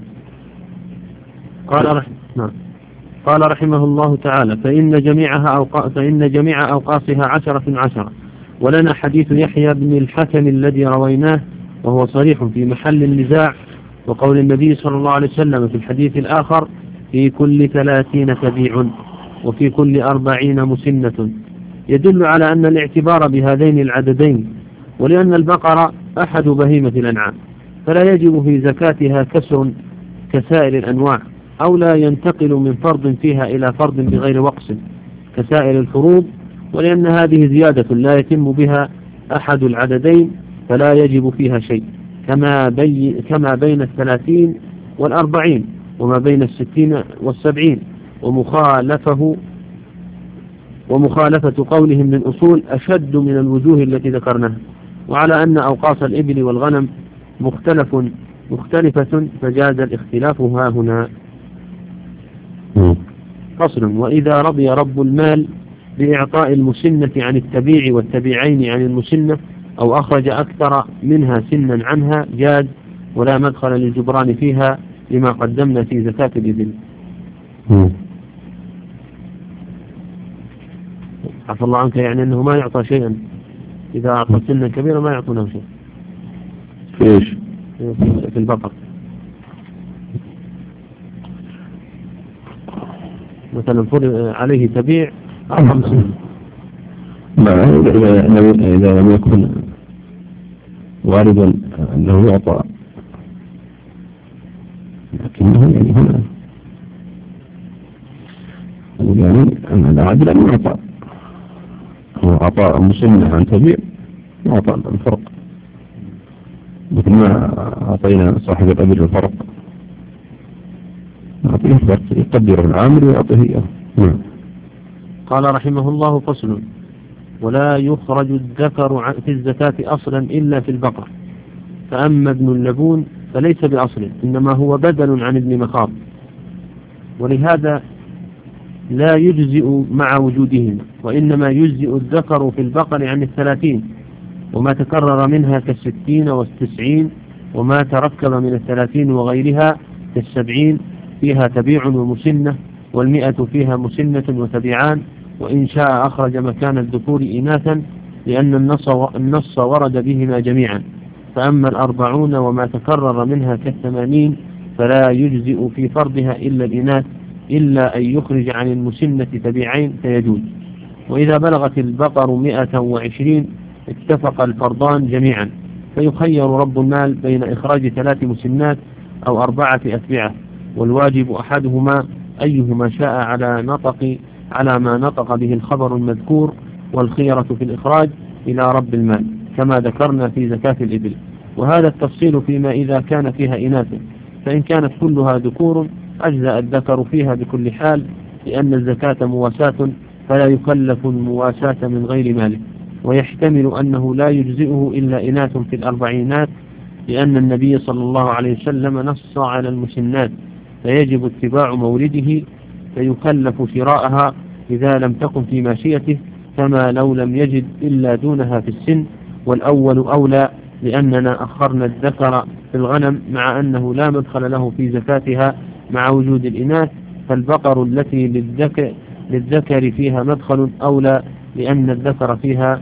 قال رحمه الله تعالى: فإن جميع أوقافها 10. ولنا حديث يحيى بن الحكم الذي رويناه وهو صريح في محل النزاع، وقول النبي صلى الله عليه وسلم في الحديث الآخر: في كل 30 تبيع وفي كل 40 مسنة، يدل على أن الاعتبار بهذين العددين، ولأن البقرة أحد بهيمة الأنعام فلا يجب في زكاتها كسر كسائر الأنواع، أو لا ينتقل من فرض فيها إلى فرض بغير وقص كسائر الفروض، ولأن هذه زيادة لا يتم بها أحد العددين فلا يجب فيها شيء، كما بين 30 و40 وما بين 60 و70. ومخالفة قولهم من أصول أشد من الوجوه التي ذكرناها، وعلى أن أوقاف الإبل والغنم مختلفة فجاز الاختلاف ها هنا. فصل: وإذا رضي رب المال بإعطاء المسنة عن التبيع والتبيعين عن المسنة، أو أخرج أكثر منها سنا عنها، جاز، ولا مدخل للجبران فيها لما قدمنا في زكاة الإبل. عفى الله عنك، يعني أنه ما يعطى شيئا إذا أعطى سنا كبيرة، ما يعطونه شيء. في. إيش؟ في البقر. مثلا عليه تبيع إذا لم يكن واردا أنه يعطى، لكنه يعني هنا يعني أن العدل أن يعطى، هو أعطى مسنة عن تبيع يعطى الفرق، مثل ما أعطينا صاحب الأجر الفرق، نعطيه الفرق يقدر العامل ويعطيه إياه. قال رحمه الله: فصل: ولا يخرج الذكر في الزكاة أصلا إلا في البقر، فأما ابن اللبون فليس بأصل، إنما هو بدل عن ابن مخاض، ولهذا لا يجزئ مع وجودهما، وإنما يجزئ الذكر في البقر عن 30، وما تكرر منها ك60 وال90، وما تركب من 30 وغيرها ك70 فيها تبيع ومسنة، وال100 فيها مسنة وتبيعان، وإن شاء أخرج مكان الذكور إناثا، لأن النص ورد بهما جميعا. فأما 40 وما تكرر منها ك80 فلا يجزئ في فرضها إلا الإناث، إلا أن يخرج عن المسنة تبيعين فيجوز. وإذا بلغت البقر 120 اتفق الفرضان جميعا، فيخير رب المال بين إخراج 3 مسنات أو 4 أتبعة، والواجب أحدهما أيهما شاء على ما نطق به الخبر المذكور، والخيرة في الإخراج إلى رب المال كما ذكرنا في زكاة الإبل. وهذا التفصيل فيما إذا كان فيها إناث، فإن كانت كلها ذكور أجزأ الذكر فيها بكل حال، لأن الزكاة مواساة فلا يكلف المواساة من غير ماله. ويحتمل أنه لا يجزئه إلا إناث في الأربعينات، لأن النبي صلى الله عليه وسلم نص على المسنات، فيجب اتباع مورده، فيكلف شراءها إذا لم تكن في ماشيته، كما لو لم يجد إلا دونها في السن. والأول أولى، لأننا أخرنا الذكر في الغنم مع أنه لا مدخل له في زكاتها مع وجود الإناث، فالبقر التي للذكر فيها مدخل أولى، لأن للذكر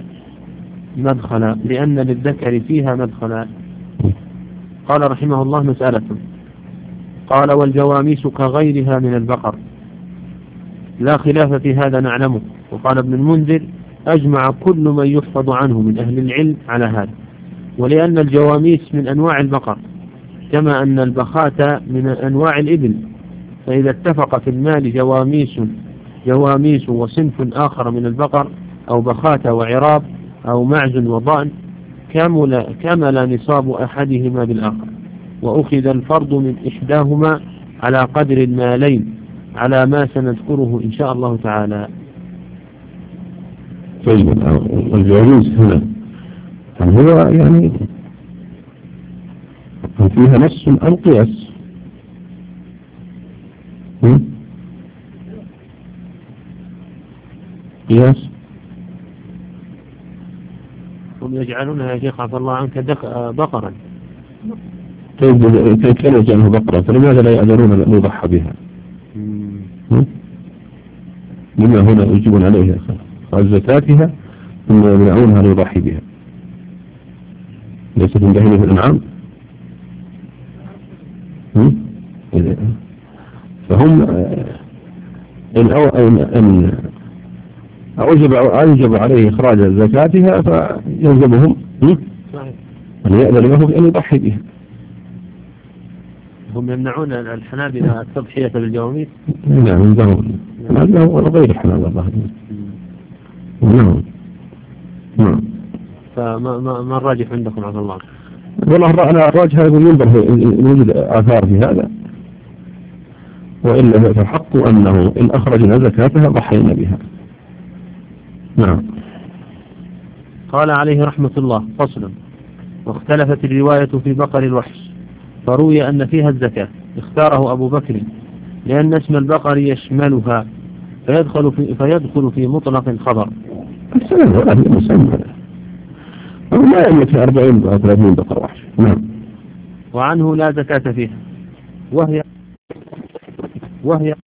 فيها مدخلا. قال رحمه الله: مسألة. قال: والجواميس كغيرها من البقر، لا خلاف في هذا نعلمه. وقال ابن المنذر: أجمع كل من يحفظ عنه من أهل العلم على هذا، ولأن الجواميس من أنواع البقر، كما أن البخات من أنواع الإبل، فإذا اتفق في المال جواميس وصنف آخر من البقر، أو بخات وعراب، أو معز وضأن، كمل نصاب أحدهما بالآخر، وأخذ الفرض من إحداهما على قدر المالين، على ما سنذكره إن شاء الله تعالى. طيب، الجواميس هنا هل هو يعني فيها نص أو قياس؟ قياس. هم يجعلونها يا شيخ عفى الله عنك بقرا. طيب، كيف يجعلها بقرة؟ فلماذا لا يقدرون أن يضحى بها؟ لما هنا يجبون عليها زكاتها ثم يمنعونها ليضحي بها؟ ليست من بهيمة الأنعام؟ فهم إن أوجب عليه إخراج زكاتها فيلزمهم أن يأذن له بأن يضحي بها. هم يمنعون الحنابلة التضحية بالجواميس؟ نعم، يمنعون ولا غير الحنابلة. نعم. فما الراجح عندكم عبد الله؟ والله أنا الراجح يقول ينظر إن وجد آثار في هذا، وإلا فالحق أنه إن أخرجنا زكاتها ضحينا بها. نعم. قال عليه رحمة الله: فصلا. واختلفت الرواية في بقر الوحش، فروي أن فيها الزكاة، اختاره أبو بكر لأن اسم البقر يشملها، فيدخل في مطلق الخبر. السلام ولا هي مسمى، أو لا يملك 40 أو 30 بقر وحش. نعم. وعنه لا زكاة فيها، وهي